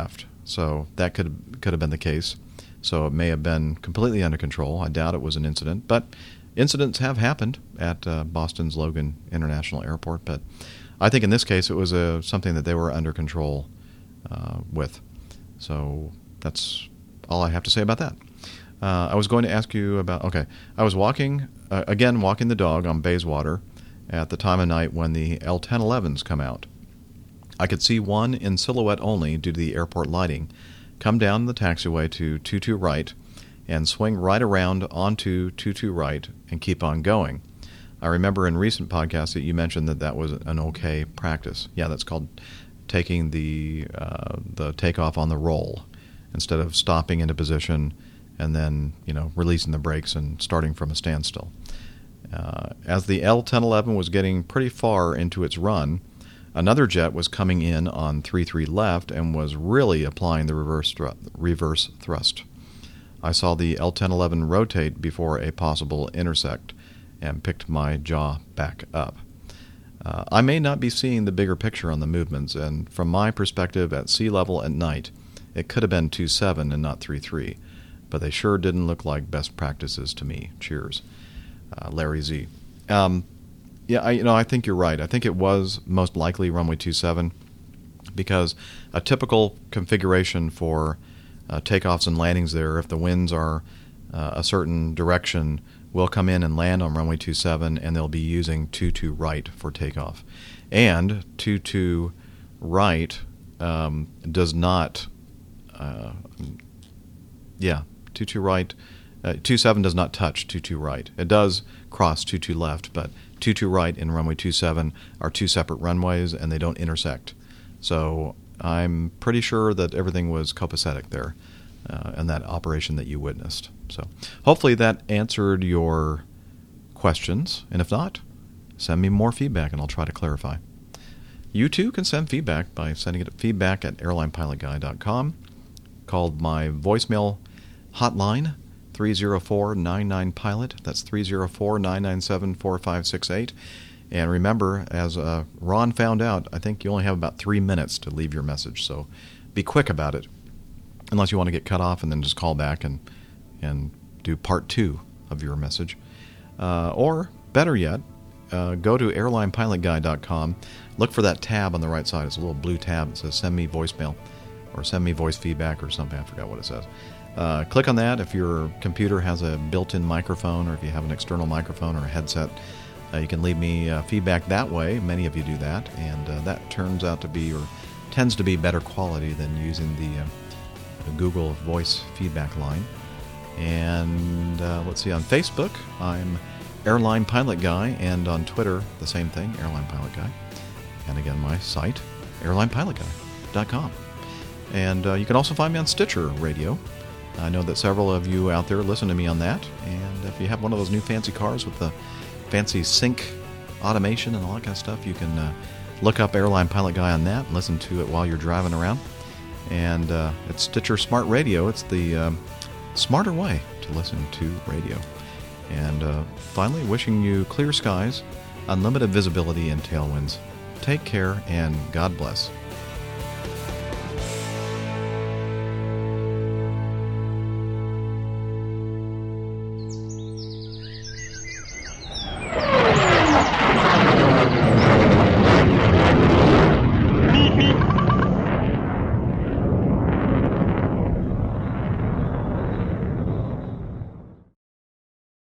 So that could have been the case. So it may have been completely under control. I doubt it was an incident, but incidents have happened at Boston's Logan International Airport. But I think in this case it was something that they were under control with. So that's all I have to say about that. I was going to ask you about, I was walking the dog on Bayswater at the time of night when the L1011s come out. I could see one in silhouette only due to the airport lighting come down the taxiway to 22 right and swing right around onto 22 right and keep on going. I remember in recent podcasts that you mentioned that was an okay practice. Yeah, that's called taking the takeoff on the roll instead of stopping into position and then releasing the brakes and starting from a standstill. As the L1011 was getting pretty far into its run, another jet was coming in on 33 left and was really applying the reverse thrust. I saw the L1011 rotate before a possible intersect and picked my jaw back up. I may not be seeing the bigger picture on the movements, and from my perspective at sea level at night, it could have been 27 and not 33, but they sure didn't look like best practices to me. Cheers. Larry Z. Yeah, I think you're right. I think it was most likely runway 27 because a typical configuration for takeoffs and landings there, if the winds are a certain direction, will come in and land on runway 27, and they'll be using 22 right for takeoff. And 22 right does not, 22 right, 27 does not touch 22 right. It does cross 22 left, but 22 right and runway 27 are two separate runways, and they don't intersect. So I'm pretty sure that everything was copacetic there in that operation that you witnessed. So hopefully that answered your questions, and if not, send me more feedback and I'll try to clarify. You too can send feedback by sending it at feedback@airlinepilotguy.com. Called my voicemail hotline, 304-99-PILOT. That's 304-997-4568. And remember, as Ron found out, I think you only have about 3 minutes to leave your message, so be quick about it, unless you want to get cut off and then just call back and do part 2 of your message. Or, better yet, go to airlinepilotguy.com, look for that tab on the right side. It's a little blue tab that says send me voicemail or send me voice feedback or something. I forgot what it says. Click on that. If your computer has a built-in microphone or if you have an external microphone or a headset, you can leave me feedback that way. Many of you do that, and that turns out to be, or tends to be, better quality than using the Google Voice feedback line. And let's see, on Facebook, I'm Airline Pilot Guy, and on Twitter, the same thing, Airline Pilot Guy. And again, my site, airlinepilotguy.com. And you can also find me on Stitcher Radio. I know that several of you out there listen to me on that, and if you have one of those new fancy cars with the fancy sync automation and all that kind of stuff, you can look up Airline Pilot Guy on that and listen to it while you're driving around. And it's Stitcher Smart Radio. It's the smarter way to listen to radio. And finally, wishing you clear skies, unlimited visibility, and tailwinds. Take care, and God bless.